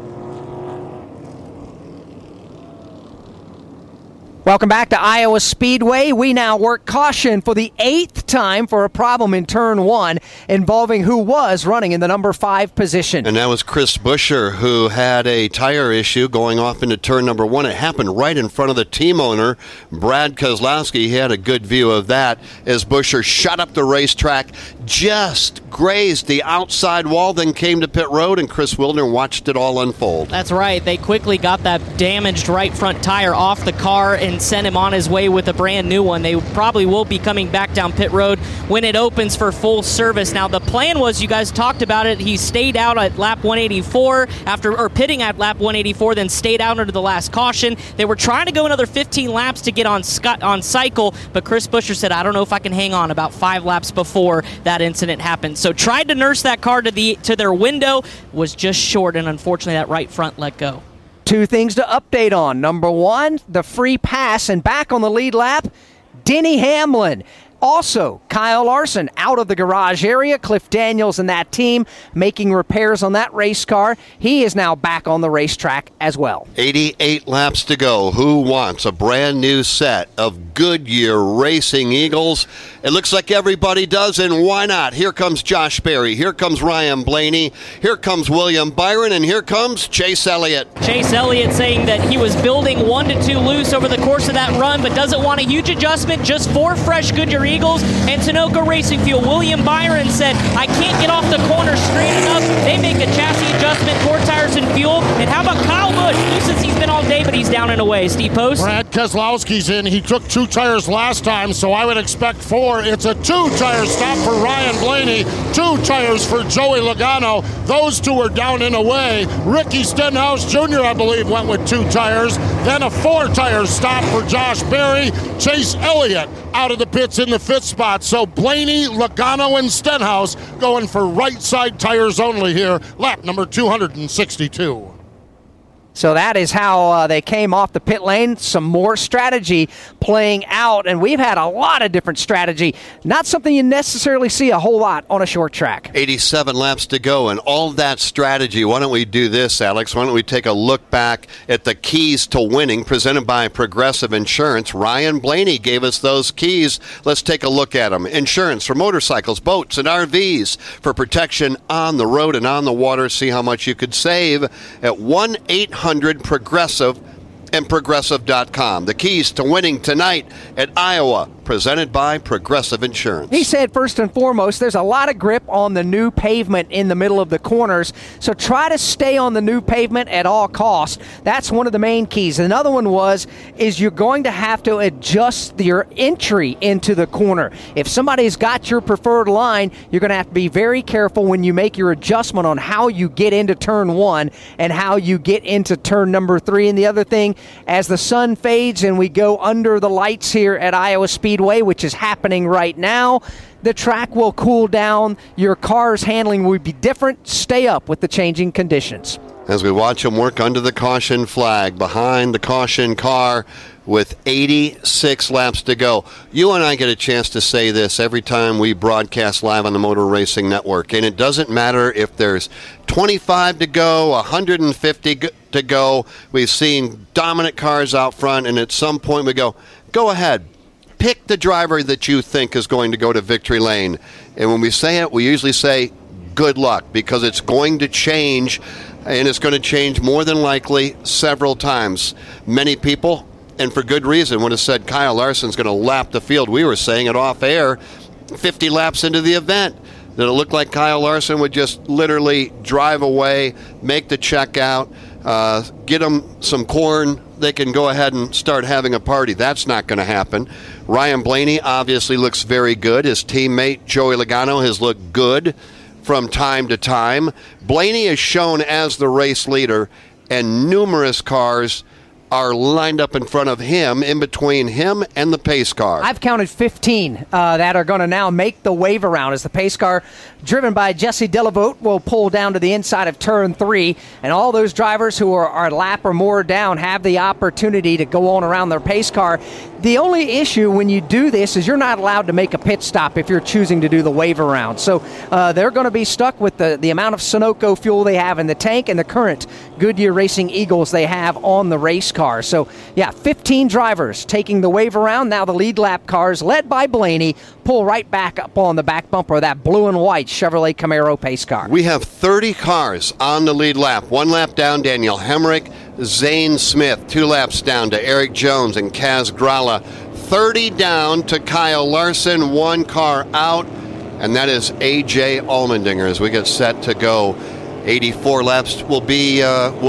Welcome back to Iowa Speedway. We now work caution for the 8th time for a problem in Turn 1 involving who was running in the number 5 position. And that was Chris Buescher, who had a tire issue going off into turn number 1. It happened right in front of the team owner, Brad Kozlowski. He had a good view of that as Buescher shot up the racetrack, just grazed the outside wall, then came to pit road, and Chris Wildner watched it all unfold. That's right. They quickly got that damaged right front tire off the car and sent him on his way with a brand new one. They probably will be coming back down pit road when it opens for full service. Now, the plan was, you guys talked about it, he stayed out at lap 184 pitting at lap 184, then stayed out under the last caution. They were trying to go another 15 laps to get on cycle, but Chris Buescher said, I don't know if I can hang on, about 5 laps before that incident happened. So tried to nurse that car to their window, was just short, and unfortunately that right front let go. 2 things to update on. Number 1, the free pass, and back on the lead lap, Denny Hamlin. Also, Kyle Larson out of the garage area. Cliff Daniels and that team making repairs on that race car. He is now back on the racetrack as well. 88 laps to go. Who wants a brand new set of Goodyear Racing Eagles? It looks like everybody does, and why not? Here comes Josh Berry. Here comes Ryan Blaney. Here comes William Byron, and here comes Chase Elliott. Chase Elliott saying that he was building 1 to 2 loose over the course of that run, but doesn't want a huge adjustment, just 4 fresh Goodyear Eagles and Sunoco Racing Fuel. William Byron said, I can't get off the corner straight enough. They make a chassis adjustment, 4 tires and fuel. And how about Kyle Busch? Nuisance, he's been all day, but he's down and away. Steve Post? Brad Keselowski's in. He took 2 tires last time, so I would expect 4. It's a 2-tire stop for Ryan Blaney, 2 tires for Joey Logano. Those 2 are down and away. Ricky Stenhouse Jr., I believe, went with 2 tires. Then a 4-tire stop for Josh Berry. Chase Elliott out of the pits in the 5th spot. So Blaney, Logano, and Stenhouse going for right side tires only here. Lap number 262. So that is how they came off the pit lane. Some more strategy playing out, and we've had a lot of different strategy. Not something you necessarily see a whole lot on a short track. 87 laps to go, and all that strategy. Why don't we do this, Alex? Why don't we take a look back at the keys to winning presented by Progressive Insurance? Ryan Blaney gave us those keys. Let's take a look at them. Insurance for motorcycles, boats, and RVs for protection on the road and on the water. See how much you could save at 1-800-PROGRESSIVE and Progressive.com. The keys to winning tonight at Iowa, presented by Progressive Insurance. He said, first and foremost, there's a lot of grip on the new pavement in the middle of the corners, so try to stay on the new pavement at all costs. That's one of the main keys. Another one is you're going to have to adjust your entry into the corner. If somebody's got your preferred line, you're going to have to be very careful when you make your adjustment on how you get into turn 1 and how you get into turn number 3. And the other thing, as the sun fades and we go under the lights here at Iowa Speedway, which is happening right now, the track will cool down. Your car's handling will be different. Stay up with the changing conditions. As we watch them work under the caution flag behind the caution car with 86 laps to go. You and I get a chance to say this every time we broadcast live on the Motor Racing Network, and it doesn't matter if there's 25 to go, 150 to go. We've seen dominant cars out front, and at some point we go ahead. pick the driver that you think is going to go to victory lane. And when we say it, we usually say good luck, because it's going to change, and it's going to change more than likely several times. Many people, and for good reason, would have said Kyle Larson's going to lap the field. We were saying it off air 50 laps into the event, that it looked like Kyle Larson would just literally drive away, make the checkout, get them some corn. They can go ahead and start having a party. That's not going to happen. Ryan Blaney obviously looks very good. His teammate Joey Logano has looked good from time to time. Blaney is shown as the race leader, and numerous cars are lined up in front of him, in between him and the pace car. I've counted 15 that are going to now make the wave around as the pace car, driven by Jesse Delavote, will pull down to the inside of turn 3, and all those drivers who are a lap or more down have the opportunity to go on around their pace car. The only issue when you do this is you're not allowed to make a pit stop if you're choosing to do the wave around. So they're going to be stuck with the amount of Sunoco fuel they have in the tank and the current Goodyear Racing Eagles they have on the race car. So, 15 drivers taking the wave around. Now the lead lap cars, led by Blaney, pull right back up on the back bumper of that blue and white Chevrolet Camaro pace car. We have 30 cars on the lead lap. 1 lap down, Daniel Hemrick, Zane Smith. 2 laps down to Eric Jones and Kaz Grala. 30 down to Kyle Larson. 1 car out, and that is A.J. Allmendinger as we get set to go. 84 laps will be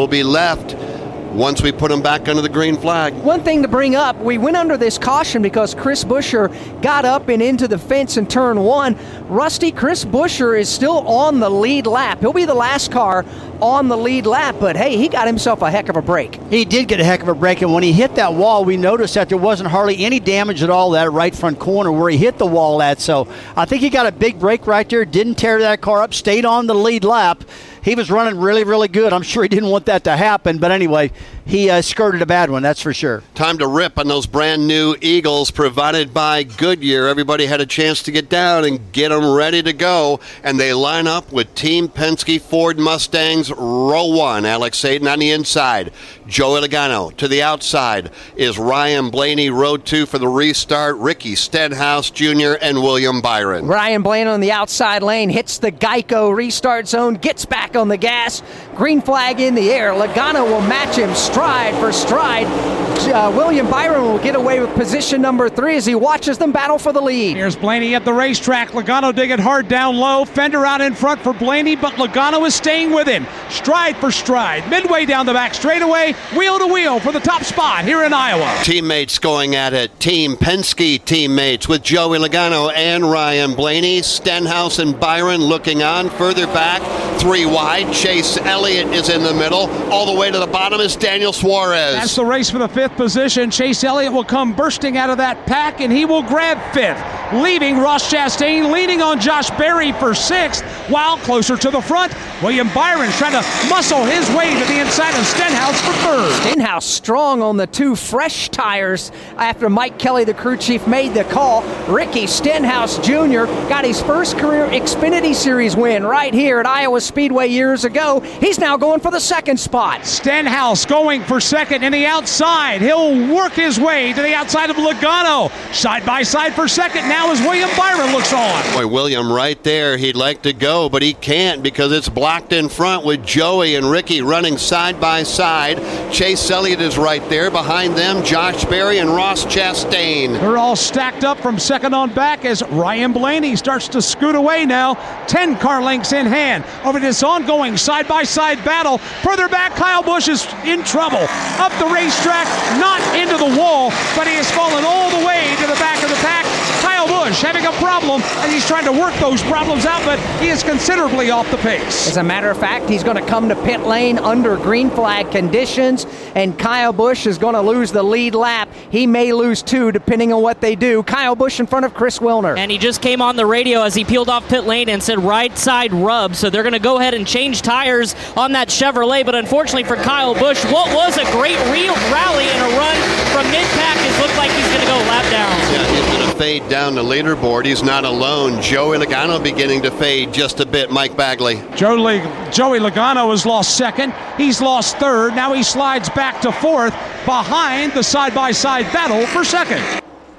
left once we put them back under the green flag. One thing to bring up, we went under this caution because Chris Buescher got up and into the fence in turn 1. Rusty, Chris Buescher is still on the lead lap. He'll be the last car on the lead lap, but hey, he got himself a heck of a break. He did get a heck of a break, and when he hit that wall, we noticed that there wasn't hardly any damage at all that right front corner where he hit the wall at. So I think he got a big break right there, didn't tear that car up, stayed on the lead lap. He was running really, really good. I'm sure he didn't want that to happen, but anyway, he skirted a bad one, that's for sure. Time to rip on those brand new Eagles provided by Goodyear. Everybody had a chance to get down and get them ready to go, and they line up with Team Penske Ford Mustangs row 1. Alex Hayden on the inside. Joey Logano to the outside is Ryan Blaney. Row 2 for the restart. Ricky Stenhouse Jr. and William Byron. Ryan Blaney on the outside lane hits the Geico restart zone, gets back on the gas. Green flag in the air. Logano will match him stride for stride. William Byron will get away with position number 3 as he watches them battle for the lead. Here's Blaney at the racetrack. Logano digging hard down low. Fender out in front for Blaney, but Logano is staying with him. Stride for stride. Midway down the back straightaway, wheel to wheel for the top spot here in Iowa. Teammates going at it. Team Penske teammates with Joey Logano and Ryan Blaney. Stenhouse and Byron looking on. Further back, 3 wide. Chase Elliott is in the middle. All the way to the bottom is Daniel Suarez. That's the race for the 5th position. Chase Elliott will come bursting out of that pack, and he will grab 5th, leaving Ross Chastain leaning on Josh Berry for 6th, while closer to the front, William Byron's trying to muscle his way to the inside of Stenhouse for 3rd. Stenhouse strong on the 2 fresh tires after Mike Kelly, the crew chief, made the call. Ricky Stenhouse Jr. got his first career Xfinity Series win right here at Iowa Speedway years ago. He's now going for the 2nd spot. Stenhouse going for 2nd in the outside. He'll work his way to the outside of Logano. Side by side for 2nd now as William Byron looks on. Boy, William right there. He'd like to go, but he can't because it's blocked in front with Joey and Ricky running side by side. Chase Elliott is right there. Behind them, Josh Berry and Ross Chastain. They're all stacked up from 2nd on back as Ryan Blaney starts to scoot away now. 10 car lengths in hand over this ongoing side-by-side battle. Further back, Kyle Busch is in trouble. Up the racetrack, not into the wall, but he has fallen all the way to the back of the pack. Kyle Busch having a problem, and he's trying to work those problems out, but he is considerably off the pace. As a matter of fact, he's going to come to pit lane under green flag conditions, and Kyle Busch is going to lose the lead lap. He may lose 2, depending on what they do. Kyle Busch in front of Chris Wilner. And he just came on the radio as he peeled off pit lane and said right side rub, so they're going to go ahead and change tires on that Chevrolet, but unfortunately for Kyle Busch, what was a great rally and a run from mid-pack, it looked like he's going to go lap down. Yeah, he's going to fade down the leaderboard. He's not alone. Joey Logano beginning to fade just a bit. Mike Bagley. Joey Logano has lost 2nd. He's lost 3rd. Now he slides back to 4th behind the side-by-side battle for 2nd.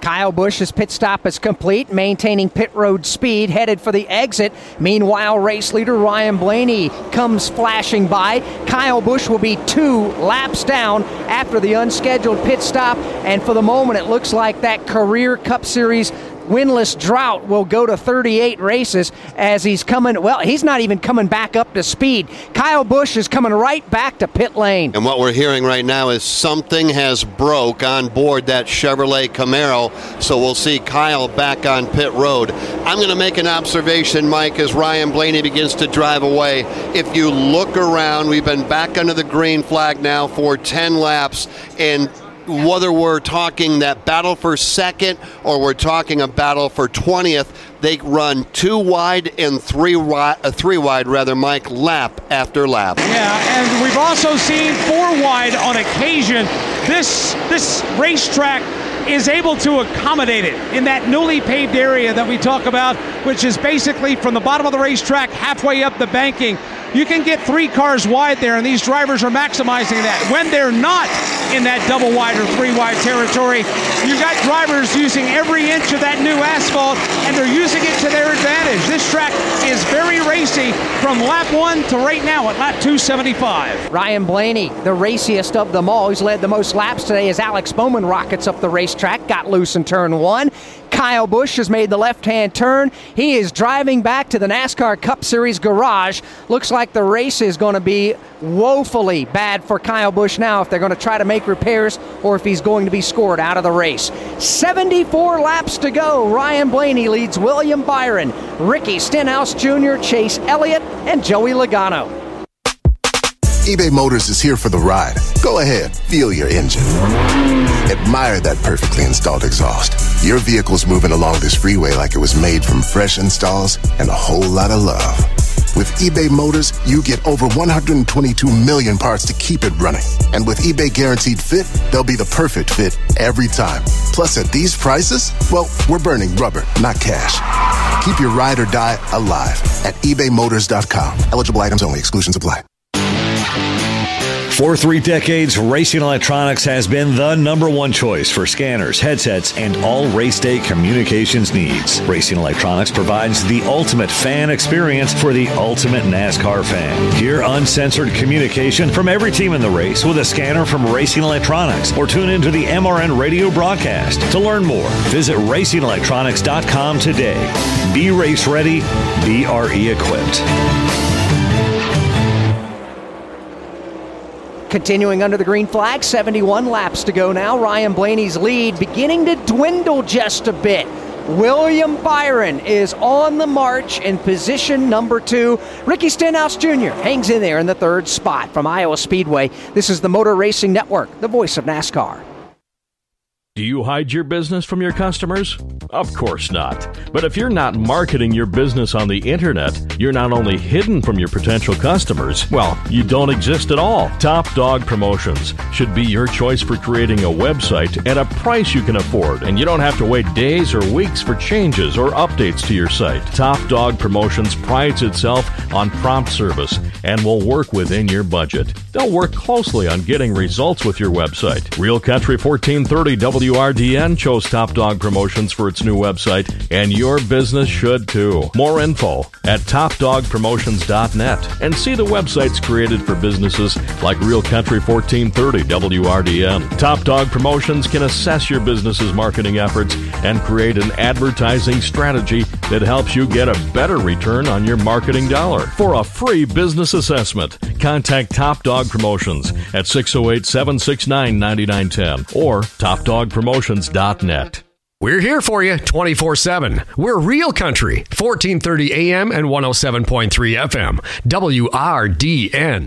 Kyle Busch's pit stop is complete, maintaining pit road speed, headed for the exit. Meanwhile, race leader Ryan Blaney comes flashing by. Kyle Busch will be 2 laps down after the unscheduled pit stop, and for the moment it looks like that career Cup Series winless drought will go to 38 races as he's not even coming back up to speed. Kyle Busch is coming right back to pit lane. And what we're hearing right now is something has broke on board that Chevrolet Camaro, so we'll see Kyle back on pit road. I'm going to make an observation, Mike, as Ryan Blaney begins to drive away. If you look around, we've been back under the green flag now for 10 laps, and whether we're talking that battle for second or we're talking a battle for 20th, they run 2 wide and 3 wide, Mike, lap after lap. Yeah, and we've also seen 4 wide on occasion. This racetrack is able to accommodate it in that newly paved area that we talk about, which is basically from the bottom of the racetrack halfway up the banking. You can get 3 cars wide there, and these drivers are maximizing that. When they're not in that double wide or 3 wide territory, you got drivers using every inch of that new asphalt, and they're using it to their advantage. This track is very racy from lap 1 to right now at lap 275. Ryan Blaney, the raciest of them all. He's led the most laps today as Alex Bowman rockets up the racetrack, got loose in turn 1. Kyle Busch has made the left-hand turn. He is driving back to the NASCAR Cup Series garage. Looks like the race is going to be woefully bad for Kyle Busch now if they're going to try to make repairs or if he's going to be scored out of the race. 74 laps to go. Ryan Blaney leads William Byron, Ricky Stenhouse Jr., Chase Elliott, and Joey Logano. eBay Motors is here for the ride. Go ahead, feel your engine. Admire that perfectly installed exhaust. Your vehicle's moving along this freeway like it was made from fresh installs and a whole lot of love. With eBay Motors, you get over 122 million parts to keep it running. And with eBay Guaranteed Fit, they'll be the perfect fit every time. Plus, at these prices, well, we're burning rubber, not cash. Keep your ride or die alive at ebaymotors.com. Eligible items only. Exclusions apply. For 3 decades, Racing Electronics has been the #1 choice for scanners, headsets, and all race day communications needs. Racing Electronics provides the ultimate fan experience for the ultimate NASCAR fan. Hear uncensored communication from every team in the race with a scanner from Racing Electronics, or tune into the MRN radio broadcast. To learn more, visit RacingElectronics.com today. Be race ready, be RE equipped. Continuing under the green flag, 71 laps to go now. Ryan Blaney's lead beginning to dwindle just a bit. William Byron is on the march in position number 2. Ricky Stenhouse Jr. hangs in there in the 3rd spot. From Iowa Speedway, this is the Motor Racing Network, the voice of NASCAR. Do you hide your business from your customers? Of course not. But if you're not marketing your business on the internet, you're not only hidden from your potential customers, well, you don't exist at all. Top Dog Promotions should be your choice for creating a website at a price you can afford, and you don't have to wait days or weeks for changes or updates to your site. Top Dog Promotions prides itself on prompt service and will work within your budget. They'll work closely on getting results with your website. Real Country 1430 WRDN chose Top Dog Promotions for its new website, and your business should too. More info at topdogpromotions.net, and see the websites created for businesses like Real Country 1430 WRDN. Top Dog Promotions can assess your business's marketing efforts and create an advertising strategy that helps you get a better return on your marketing dollar. For a free business assessment, contact Top Dog Promotions at 608-769-9910 or topdogpromotions.net. We're here for you 24/7. We're Real Country, 1430 AM and 107.3 FM, WRDN.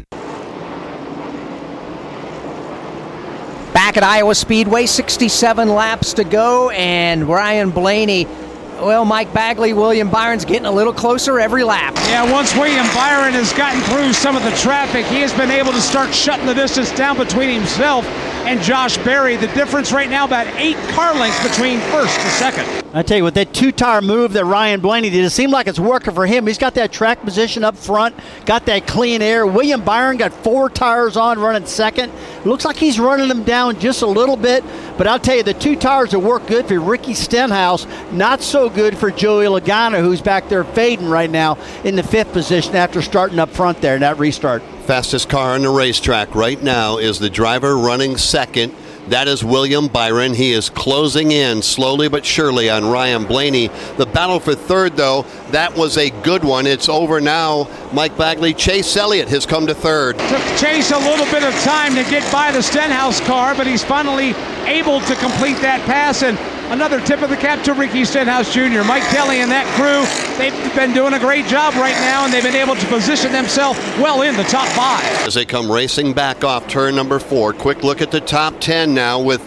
Back at Iowa Speedway, 67 laps to go, and Ryan Blaney, well, Mike Bagley, William Byron's getting a little closer every lap. Yeah, once William Byron has gotten through some of the traffic, he has been able to start shutting the distance down between himself and Josh Berry. The difference right now about 8 car lengths between first to second. I tell you what, that 2-tire move that Ryan Blaney did, it seemed like it's working for him. He's got that track position up front, got that clean air. William Byron got 4 tires on running second. Looks like he's running them down just a little bit, but I'll tell you, the 2 tires will work good for Ricky Stenhouse, not so good for Joey Logano, who's back there fading right now in the 5th position after starting up front there in that restart. Fastest car on the racetrack right now is the driver running second. That is William Byron. He is closing in slowly but surely on Ryan Blaney. The battle for third, though, that was a good one. It's over now. Mike Bagley, Chase Elliott has come to third. Took Chase a little bit of time to get by the Stenhouse car, but he's finally able to complete that pass. And another tip of the cap to Ricky Stenhouse Jr. Mike Kelly and that crew, they've been doing a great job right now, and they've been able to position themselves well in the top 5. As they come racing back off turn number 4, quick look at the top 10 now with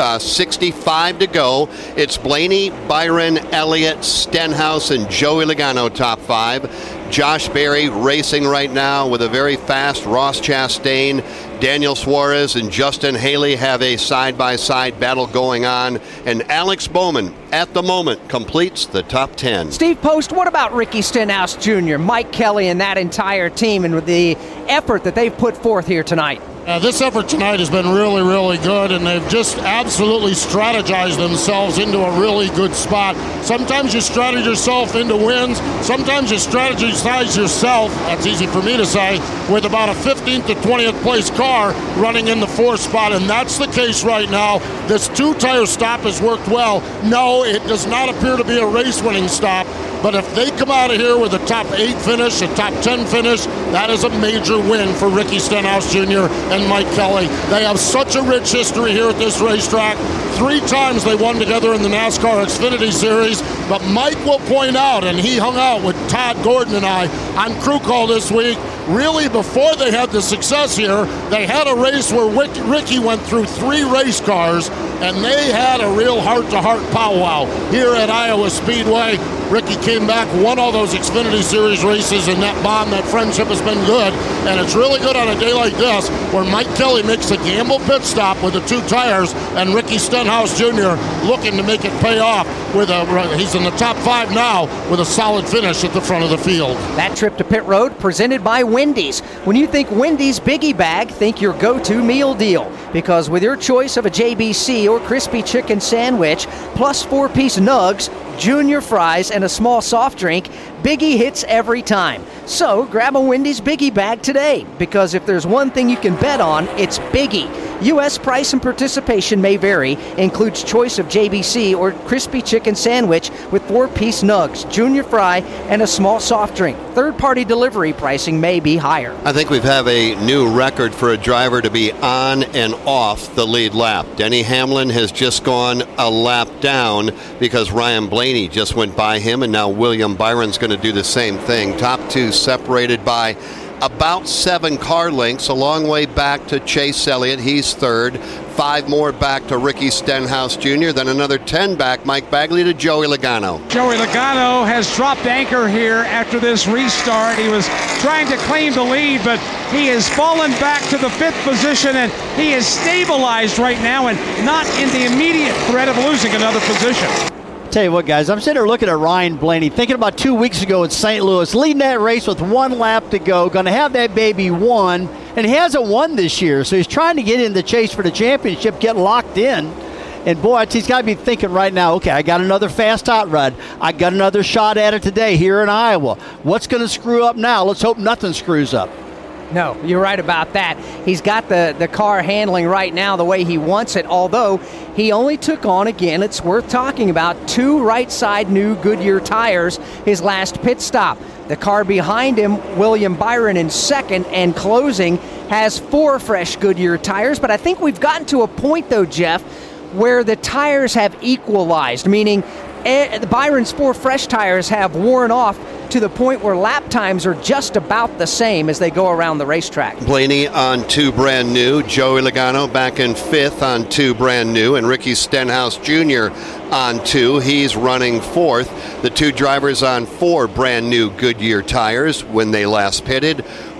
65 to go. It's Blaney, Byron, Elliott, Stenhouse, and Joey Logano top 5. Josh Berry racing right now with a very fast Ross Chastain. Daniel Suarez and Justin Haley have a side-by-side battle going on. And Alex Bowman, at the moment, completes the top 10. Steve Post, what about Ricky Stenhouse Jr., Mike Kelly, and that entire team and with the effort that they've put forth here tonight? This effort tonight has been really, really good, and they've just absolutely strategized themselves into a really good spot. Sometimes you strategize yourself into wins. Sometimes you strategize yourself, that's easy for me to say, with about a 15th to 20th place car running in the 4th spot, and that's the case right now. This 2-tire stop has worked well. No, it does not appear to be a race-winning stop, but if they come out of here with a top 8 finish, a top 10 finish, that is a major win for Ricky Stenhouse Jr. and Mike Kelly. They have such a rich history here at this racetrack. 3 times they won together in the NASCAR Xfinity Series, but Mike will point out, and he hung out with Todd Gordon and I on Crew Call this week, really before they had the success here, they had a race where Ricky went through 3 race cars, and they had a real heart-to-heart powwow here at Iowa Speedway. Ricky came back, won all those Xfinity Series races, and that bond, that friendship has been good. And it's really good on a day like this where Mike Kelly makes a gamble pit stop with the 2 tires, and Ricky Stenhouse Jr. looking to make it pay off. He's in the top 5 now with a solid finish at the front of the field. That trip to pit road presented by Wendy's. When you think Wendy's Biggie Bag, think your go-to meal deal. Because with your choice of a JBC or crispy chicken sandwich, plus 4-piece nugs, junior fries, and a small soft drink, Biggie hits every time. So grab a Wendy's Biggie Bag today, because if there's one thing you can bet on, it's Biggie. U.S. price and participation may vary. Includes choice of JBC or crispy chicken sandwich with 4-piece nugs, junior fry, and a small soft drink. Third-party delivery pricing may be higher. I think we have a new record for a driver to be on and off the lead lap. Denny Hamlin has just gone a lap down because Ryan Blaney just went by him, and now William Byron's going to do the same thing. Top 2 separated by about 7 car lengths, a long way back to Chase Elliott. He's third. 5 more back to Ricky Stenhouse Jr., then another 10 back, Mike Bagley, to Joey Logano. Joey Logano has dropped anchor here after this restart. He was trying to claim the lead, but he has fallen back to the 5th position, and he is stabilized right now and not in the immediate threat of losing another position. Tell you what, guys, I'm sitting here looking at Ryan Blaney, thinking about 2 weeks ago in St. Louis, leading that race with 1 lap to go, going to have that baby won, and he hasn't won this year, so he's trying to get in the chase for the championship, get locked in. And boy, he's got to be thinking right now, okay, I got another fast hot rod. I got another shot at it today here in Iowa. What's going to screw up now? Let's hope nothing screws up. No, you're right about that. He's got the car handling right now the way he wants it, although he only took on, again, it's worth talking about, 2 right side new Goodyear tires his last pit stop. The car behind him, William Byron in second and closing, has 4 fresh Goodyear tires, but I think we've gotten to a point, though, Jeff, where the tires have equalized, meaning Byron's 4 fresh tires have worn off to the point where lap times are just about the same as they go around the racetrack. Blaney on 2 brand new, Joey Logano back in 5th on 2 brand new, and Ricky Stenhouse Jr. on 2. He's running 4th. The 2 drivers on 4 brand new Goodyear tires when they last pitted.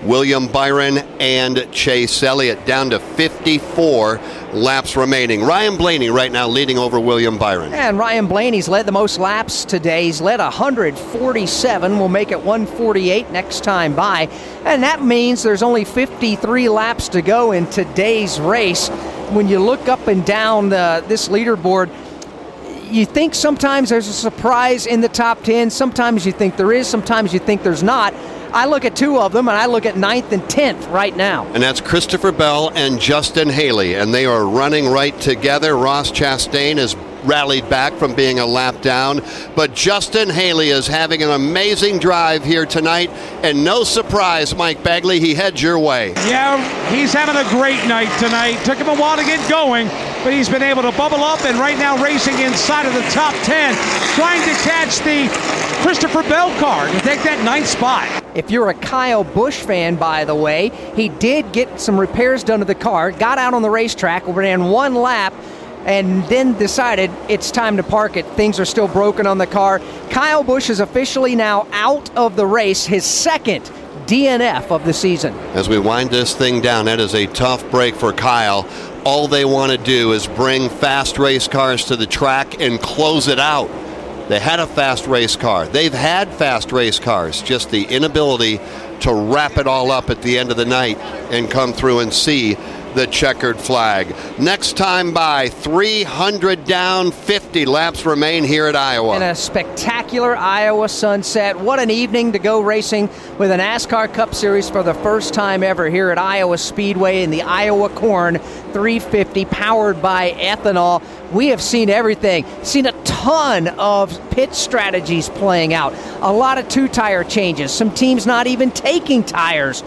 William Byron and Chase Elliott, down to 54 laps remaining. Ryan Blaney right now leading over William Byron. And Ryan Blaney's led the most laps today. He's led 147. We'll make it 148 next time by. And that means there's only 53 laps to go in today's race. When you look up and down this leaderboard, you think sometimes there's a surprise in the top 10. Sometimes you think there is. Sometimes you think there's not. I look at two of them, and I look at 9th and 10th right now. And that's Christopher Bell and Justin Haley, and they are running right together. Ross Chastain has rallied back from being a lap down, but Justin Haley is having an amazing drive here tonight, and no surprise, Mike Bagley, he heads your way. Yeah, he's having a great night tonight. Took him a while to get going, but he's been able to bubble up and right now racing inside of the top 10, trying to catch the Christopher Bell car to take that 9th spot. If you're a Kyle Busch fan, by the way, he did get some repairs done to the car, got out on the racetrack, ran one lap, and then decided it's time to park it. Things are still broken on the car. Kyle Busch is officially now out of the race, his second DNF of the season. As we wind this thing down, that is a tough break for Kyle. All they want to do is bring fast race cars to the track and close it out. They had a fast race car. They've had fast race cars, just the inability to wrap it all up at the end of the night and come through and see the checkered flag. Next time by, 300 down, 50 laps remain here at Iowa. And a spectacular Iowa sunset. What an evening to go racing with a NASCAR Cup Series for the first time ever here at Iowa Speedway in the Iowa Corn 350 powered by ethanol. We have seen everything. Seen a ton of pit strategies playing out. A lot of two-tire changes. Some teams not even taking tires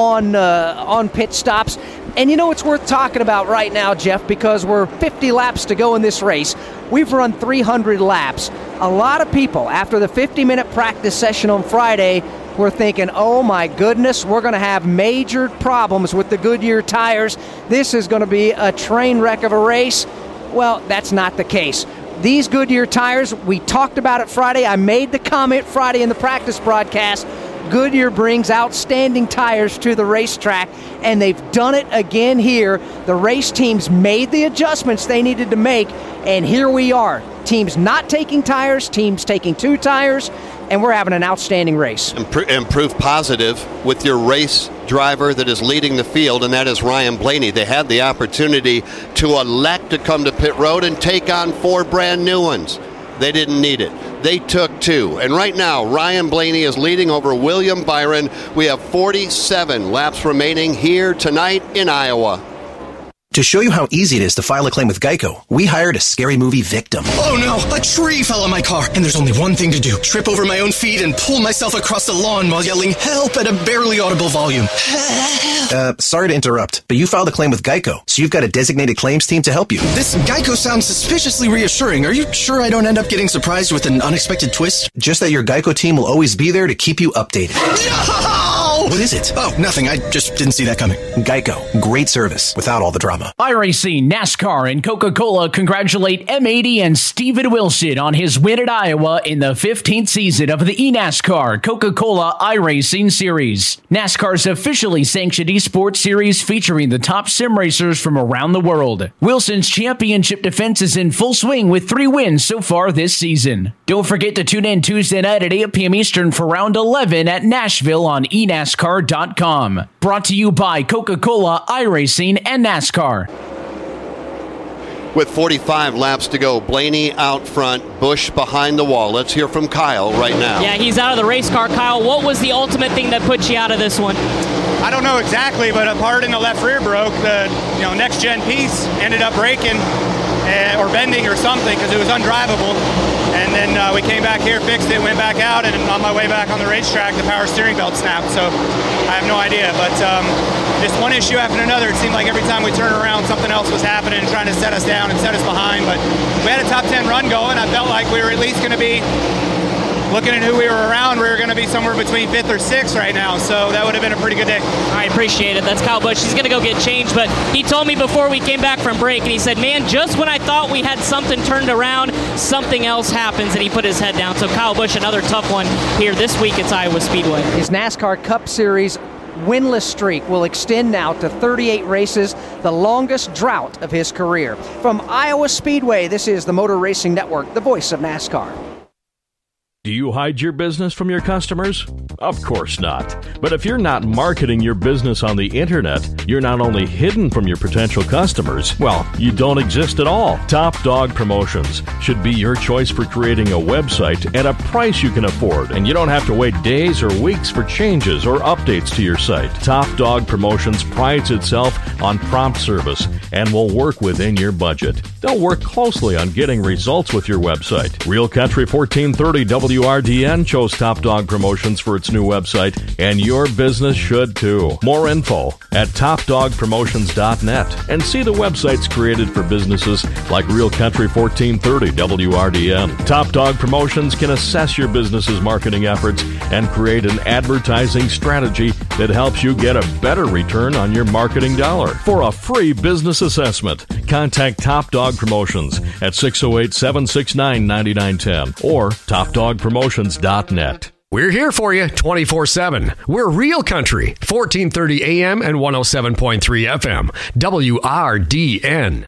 on pit stops. And you know it's worth talking about right now, Jeff, because we're 50 laps to go in this race. We've run 300 laps. A lot of people, after the 50-minute practice session on Friday, were thinking, oh my goodness, we're going to have major problems with the Goodyear tires. This is going to be a train wreck of a race. Well, that's not the case. These Goodyear tires, we talked about it Friday. I made the comment Friday in the practice broadcast. Goodyear brings outstanding tires to the racetrack, and they've done it again here. The race teams made the adjustments they needed to make, and here we are. Teams not taking tires, teams taking two tires, and we're having an outstanding race. And proof positive with your race driver that is leading the field, and that is Ryan Blaney. They had the opportunity to elect to come to pit road and take on 4 brand new ones. They didn't need it. They took 2. And right now, Ryan Blaney is leading over William Byron. We have 47 laps remaining here tonight in Iowa. To show you how easy it is to file a claim with Geico, we hired a scary movie victim. Oh no, a tree fell on my car, and there's only one thing to do. Trip over my own feet and pull myself across the lawn while yelling help at a barely audible volume. Sorry to interrupt, but you filed a claim with Geico, so you've got a designated claims team to help you. This Geico sounds suspiciously reassuring. Are you sure I don't end up getting surprised with an unexpected twist? Just that your Geico team will always be there to keep you updated. No! What is it? Oh, nothing. I just didn't see that coming. Geico. Great service without all the drama. iRacing, NASCAR, and Coca-Cola congratulate M80 and Steven Wilson on his win at Iowa in the 15th season of the eNASCAR Coca-Cola iRacing Series. NASCAR's officially sanctioned esports series featuring the top sim racers from around the world. Wilson's championship defense is in full swing with 3 wins so far this season. Don't forget to tune in Tuesday night at 8 p.m. Eastern for round 11 at Nashville on eNASCAR.com. Brought to you by Coca-Cola, iRacing, and NASCAR. With 45 laps to go, Blaney out front, Busch behind the wall. Let's hear from Kyle right now. Yeah, he's out of the race car. Kyle, what was the ultimate thing that put you out of this one? I don't know exactly, but a part in the left rear broke. The next-gen piece ended up breaking or bending or something because it was undrivable. And then we came back here, fixed it, went back out, and on my way back on the racetrack, the power steering belt snapped. So I have no idea. But just one issue after another. It seemed like every time we turned around, something else was happening, trying to set us down and set us behind. But we had a top 10 run going. I felt like we were at least going to be, looking at who we were around, we were going to be somewhere between 5th or 6th right now. So that would have been a pretty good day. I appreciate it. That's Kyle Busch. He's going to go get changed. But he told me before we came back from break, and he said, man, just when I thought we had something turned around, something else happens, and he put his head down. So Kyle Busch, another tough one here this week at Iowa Speedway. His NASCAR Cup Series winless streak will extend now to 38 races, the longest drought of his career. From Iowa Speedway, this is the Motor Racing Network, the voice of NASCAR. Do you hide your business from your customers? Of course not. But if you're not marketing your business on the internet, you're not only hidden from your potential customers, well, you don't exist at all. Top Dog Promotions should be your choice for creating a website at a price you can afford, and you don't have to wait days or weeks for changes or updates to your site. Top Dog Promotions prides itself on prompt service and will work within your budget. They'll work closely on getting results with your website. Real Country 1430 WRDN chose Top Dog Promotions for its new website, and your business should too. More info at topdogpromotions.net, and see the websites created for businesses like Real Country 1430 WRDN. Top Dog Promotions can assess your business's marketing efforts and create an advertising strategy that helps you get a better return on your marketing dollar. For a free business assessment, contact Top Dog Promotions at 608-769-9910 or topdogpromotions.net. We're here for you 24/7. We're Real Country, 1430 AM and 107.3 FM, WRDN.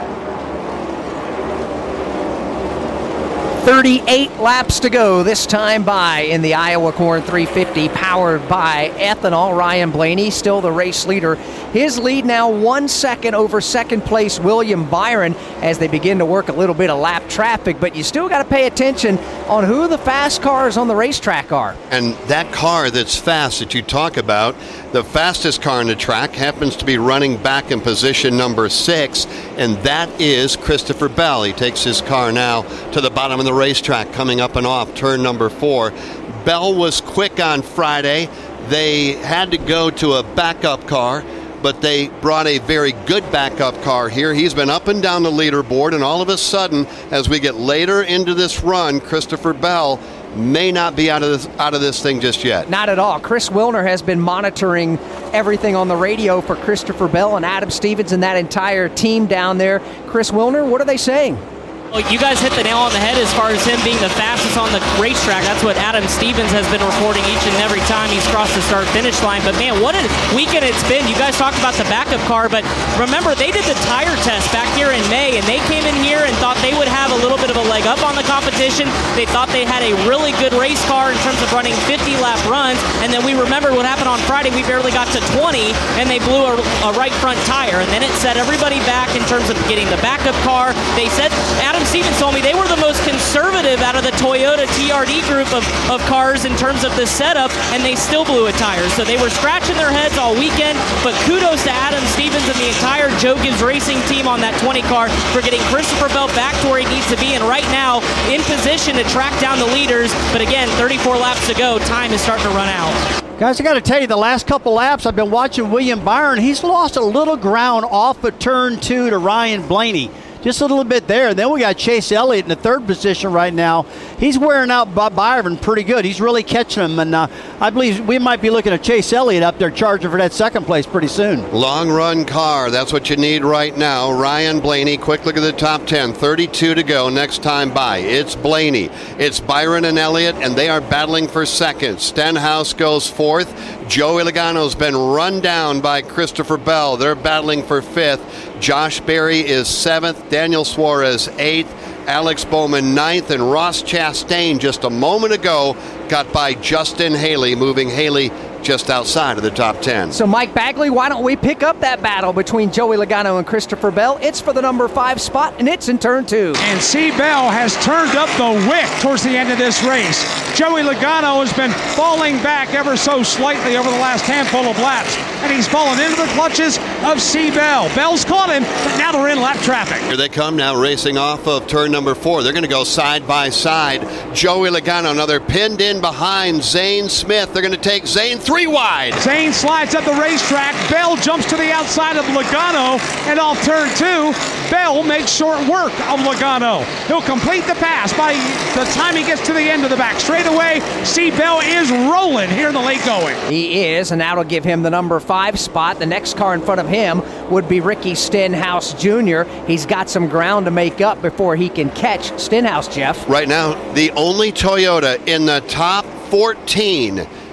38 laps to go, this time by in the Iowa Corn 350, powered by ethanol. Ryan Blaney, still the race leader. His lead now 1 second over second place William Byron as they begin to work a little bit of lap traffic, but you still got to pay attention on who the fast cars on the racetrack are. And that car that's fast that you talk about, the fastest car on the track happens to be running back in position number 6, and that is Christopher Bell. He takes his car now to the bottom of the racetrack, coming up and off turn number 4. Bell was quick on Friday. They had to go to a backup car, but they brought a very good backup car here. He's been up and down the leaderboard, and all of a sudden, as we get later into this run, Christopher Bell may not be out of this thing just yet. Not at all. Chris Wilner has been monitoring everything on the radio for Christopher Bell and Adam Stevens and that entire team down there. Chris Wilner, what are they saying? Well, you guys hit the nail on the head as far as him being the fastest on the racetrack. That's what Adam Stevens has been reporting each and every time he's crossed the start-finish line. But, man, what a weekend it's been. You guys talked about the backup car, but remember, they did the tire test back here in May, and they came in here and thought they would have a little bit of a leg up on the competition. They thought they had a really good race car in terms of running 50-lap runs, and then we remember what happened on Friday. We barely got to 20, and they blew a right front tire, and then it set everybody back in terms of getting the backup car. They said, Adam Stevens told me they were the most conservative out of the Toyota TRD group of cars in terms of the setup, and they still blew a tire. So they were scratching their heads all weekend, but kudos to Adam Stevens and the entire Joe Gibbs Racing team on that 20 car for getting Christopher Bell back to where he needs to be, and right now in position to track down the leaders. But again, 34 laps to go. Time is starting to run out. Guys, I got to tell you, the last couple laps I've been watching William Byron. He's lost a little ground off of turn 2 to Ryan Blaney. Just a little bit there. Then we got Chase Elliott in the third position right now. He's wearing out Byron pretty good. He's really catching him, and I believe we might be looking at Chase Elliott up there charging for that second place pretty soon. Long run car, that's what you need right now. Ryan Blaney, quick look at the top 10. 32 to go next time by. It's Blaney, it's Byron and Elliott, and they are battling for second. Stenhouse goes fourth. Joey Logano's been run down by Christopher Bell. They're battling for fifth. Josh Berry is seventh. Daniel Suarez eighth. Alex Bowman ninth, and Ross Chastain just a moment ago got by Justin Haley, moving Haley just outside of the top 10. So, Mike Bagley, why don't we pick up that battle between Joey Logano and Christopher Bell? It's for the number 5 spot, and it's in turn 2. And C. Bell has turned up the wick towards the end of this race. Joey Logano has been falling back ever so slightly over the last handful of laps, and he's fallen into the clutches of C. Bell. Bell's caught him, but now they're in lap traffic. Here they come now, racing off of turn number 4. They're going to go side by side. Joey Logano, now they're pinned in behind Zane Smith. They're going to take Zane 3 wide. Zane slides up the racetrack. Bell jumps to the outside of Logano, and off turn 2, Bell makes short work of Logano. He'll complete the pass by the time he gets to the end of the back straightaway. C. Bell is rolling here in the late going. He is, and that'll give him the number 5 spot. The next car in front of him would be Ricky Stenhouse Jr. He's got some ground to make up before he can catch Stenhouse, Jeff. Right now, the only Toyota in the top 14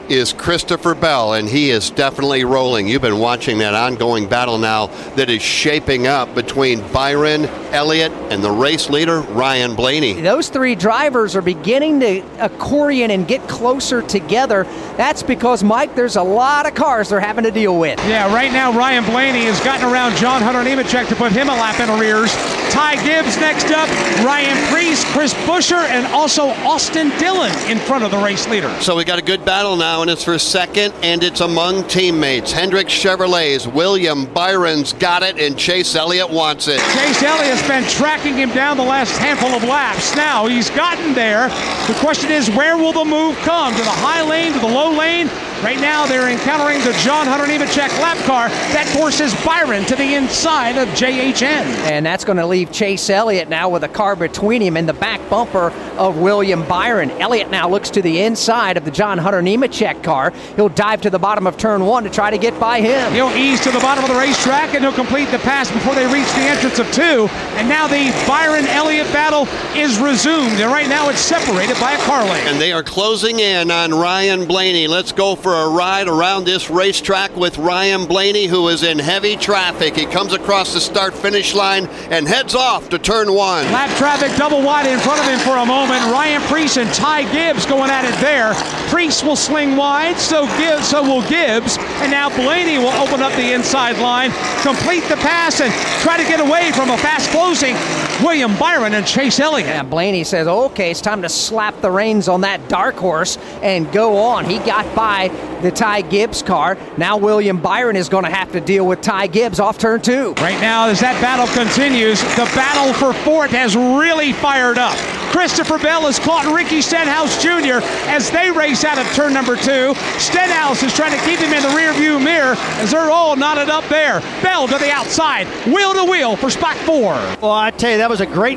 is Christopher Bell, and he is definitely rolling. You've been watching that ongoing battle now that is shaping up between Byron Elliott and the race leader, Ryan Blaney. Those three drivers are beginning to accordion and get closer together. That's because, Mike, there's a lot of cars they're having to deal with. Yeah, right now Ryan Blaney has gotten around John Hunter Nemechek to put him a lap in arrears. Ty Gibbs next up, Ryan Preece, Chris Buescher, and also Austin Dillon in front of the race leader. So we got a good battle now, and it's for second, and it's among teammates. Hendrick Chevrolet's William Byron's got it, and Chase Elliott wants it. Chase Elliott's been tracking him down the last handful of laps. Now he's gotten there. The question is, where will the move come? To the high lane, to the low lane? Right now they're encountering the John Hunter Nemechek lap car. That forces Byron to the inside of JHN. And that's going to leave Chase Elliott now with a car between him and the back bumper of William Byron. Elliott now looks to the inside of the John Hunter Nemechek car. He'll dive to the bottom of turn one to try to get by him. He'll ease to the bottom of the racetrack and he'll complete the pass before they reach the entrance of two. And now the Byron-Elliott battle is resumed. And right now it's separated by a car lane. And they are closing in on Ryan Blaney. Let's go for a ride around this racetrack with Ryan Blaney, who is in heavy traffic. He comes across the start-finish line and heads off to turn one. Lap traffic double wide in front of him for a moment. Ryan Preece and Ty Gibbs going at it there. Preece will sling wide, so will Gibbs. And now Blaney will open up the inside line, complete the pass, and try to get away from a fast-closing William Byron and Chase Elliott. Yeah, Blaney says, okay, it's time to slap the reins on that dark horse and go on. He got by the Ty Gibbs car. Now William Byron is going to have to deal with Ty Gibbs off turn two. Right now, as that battle continues, the battle for fourth has really fired up. Christopher Bell has caught Ricky Stenhouse Jr. as they race out of turn number two. Stenhouse is trying to keep him in the rearview mirror as they're all knotted up there. Bell to the outside, wheel to wheel for spot four. Well, I tell you, that was a great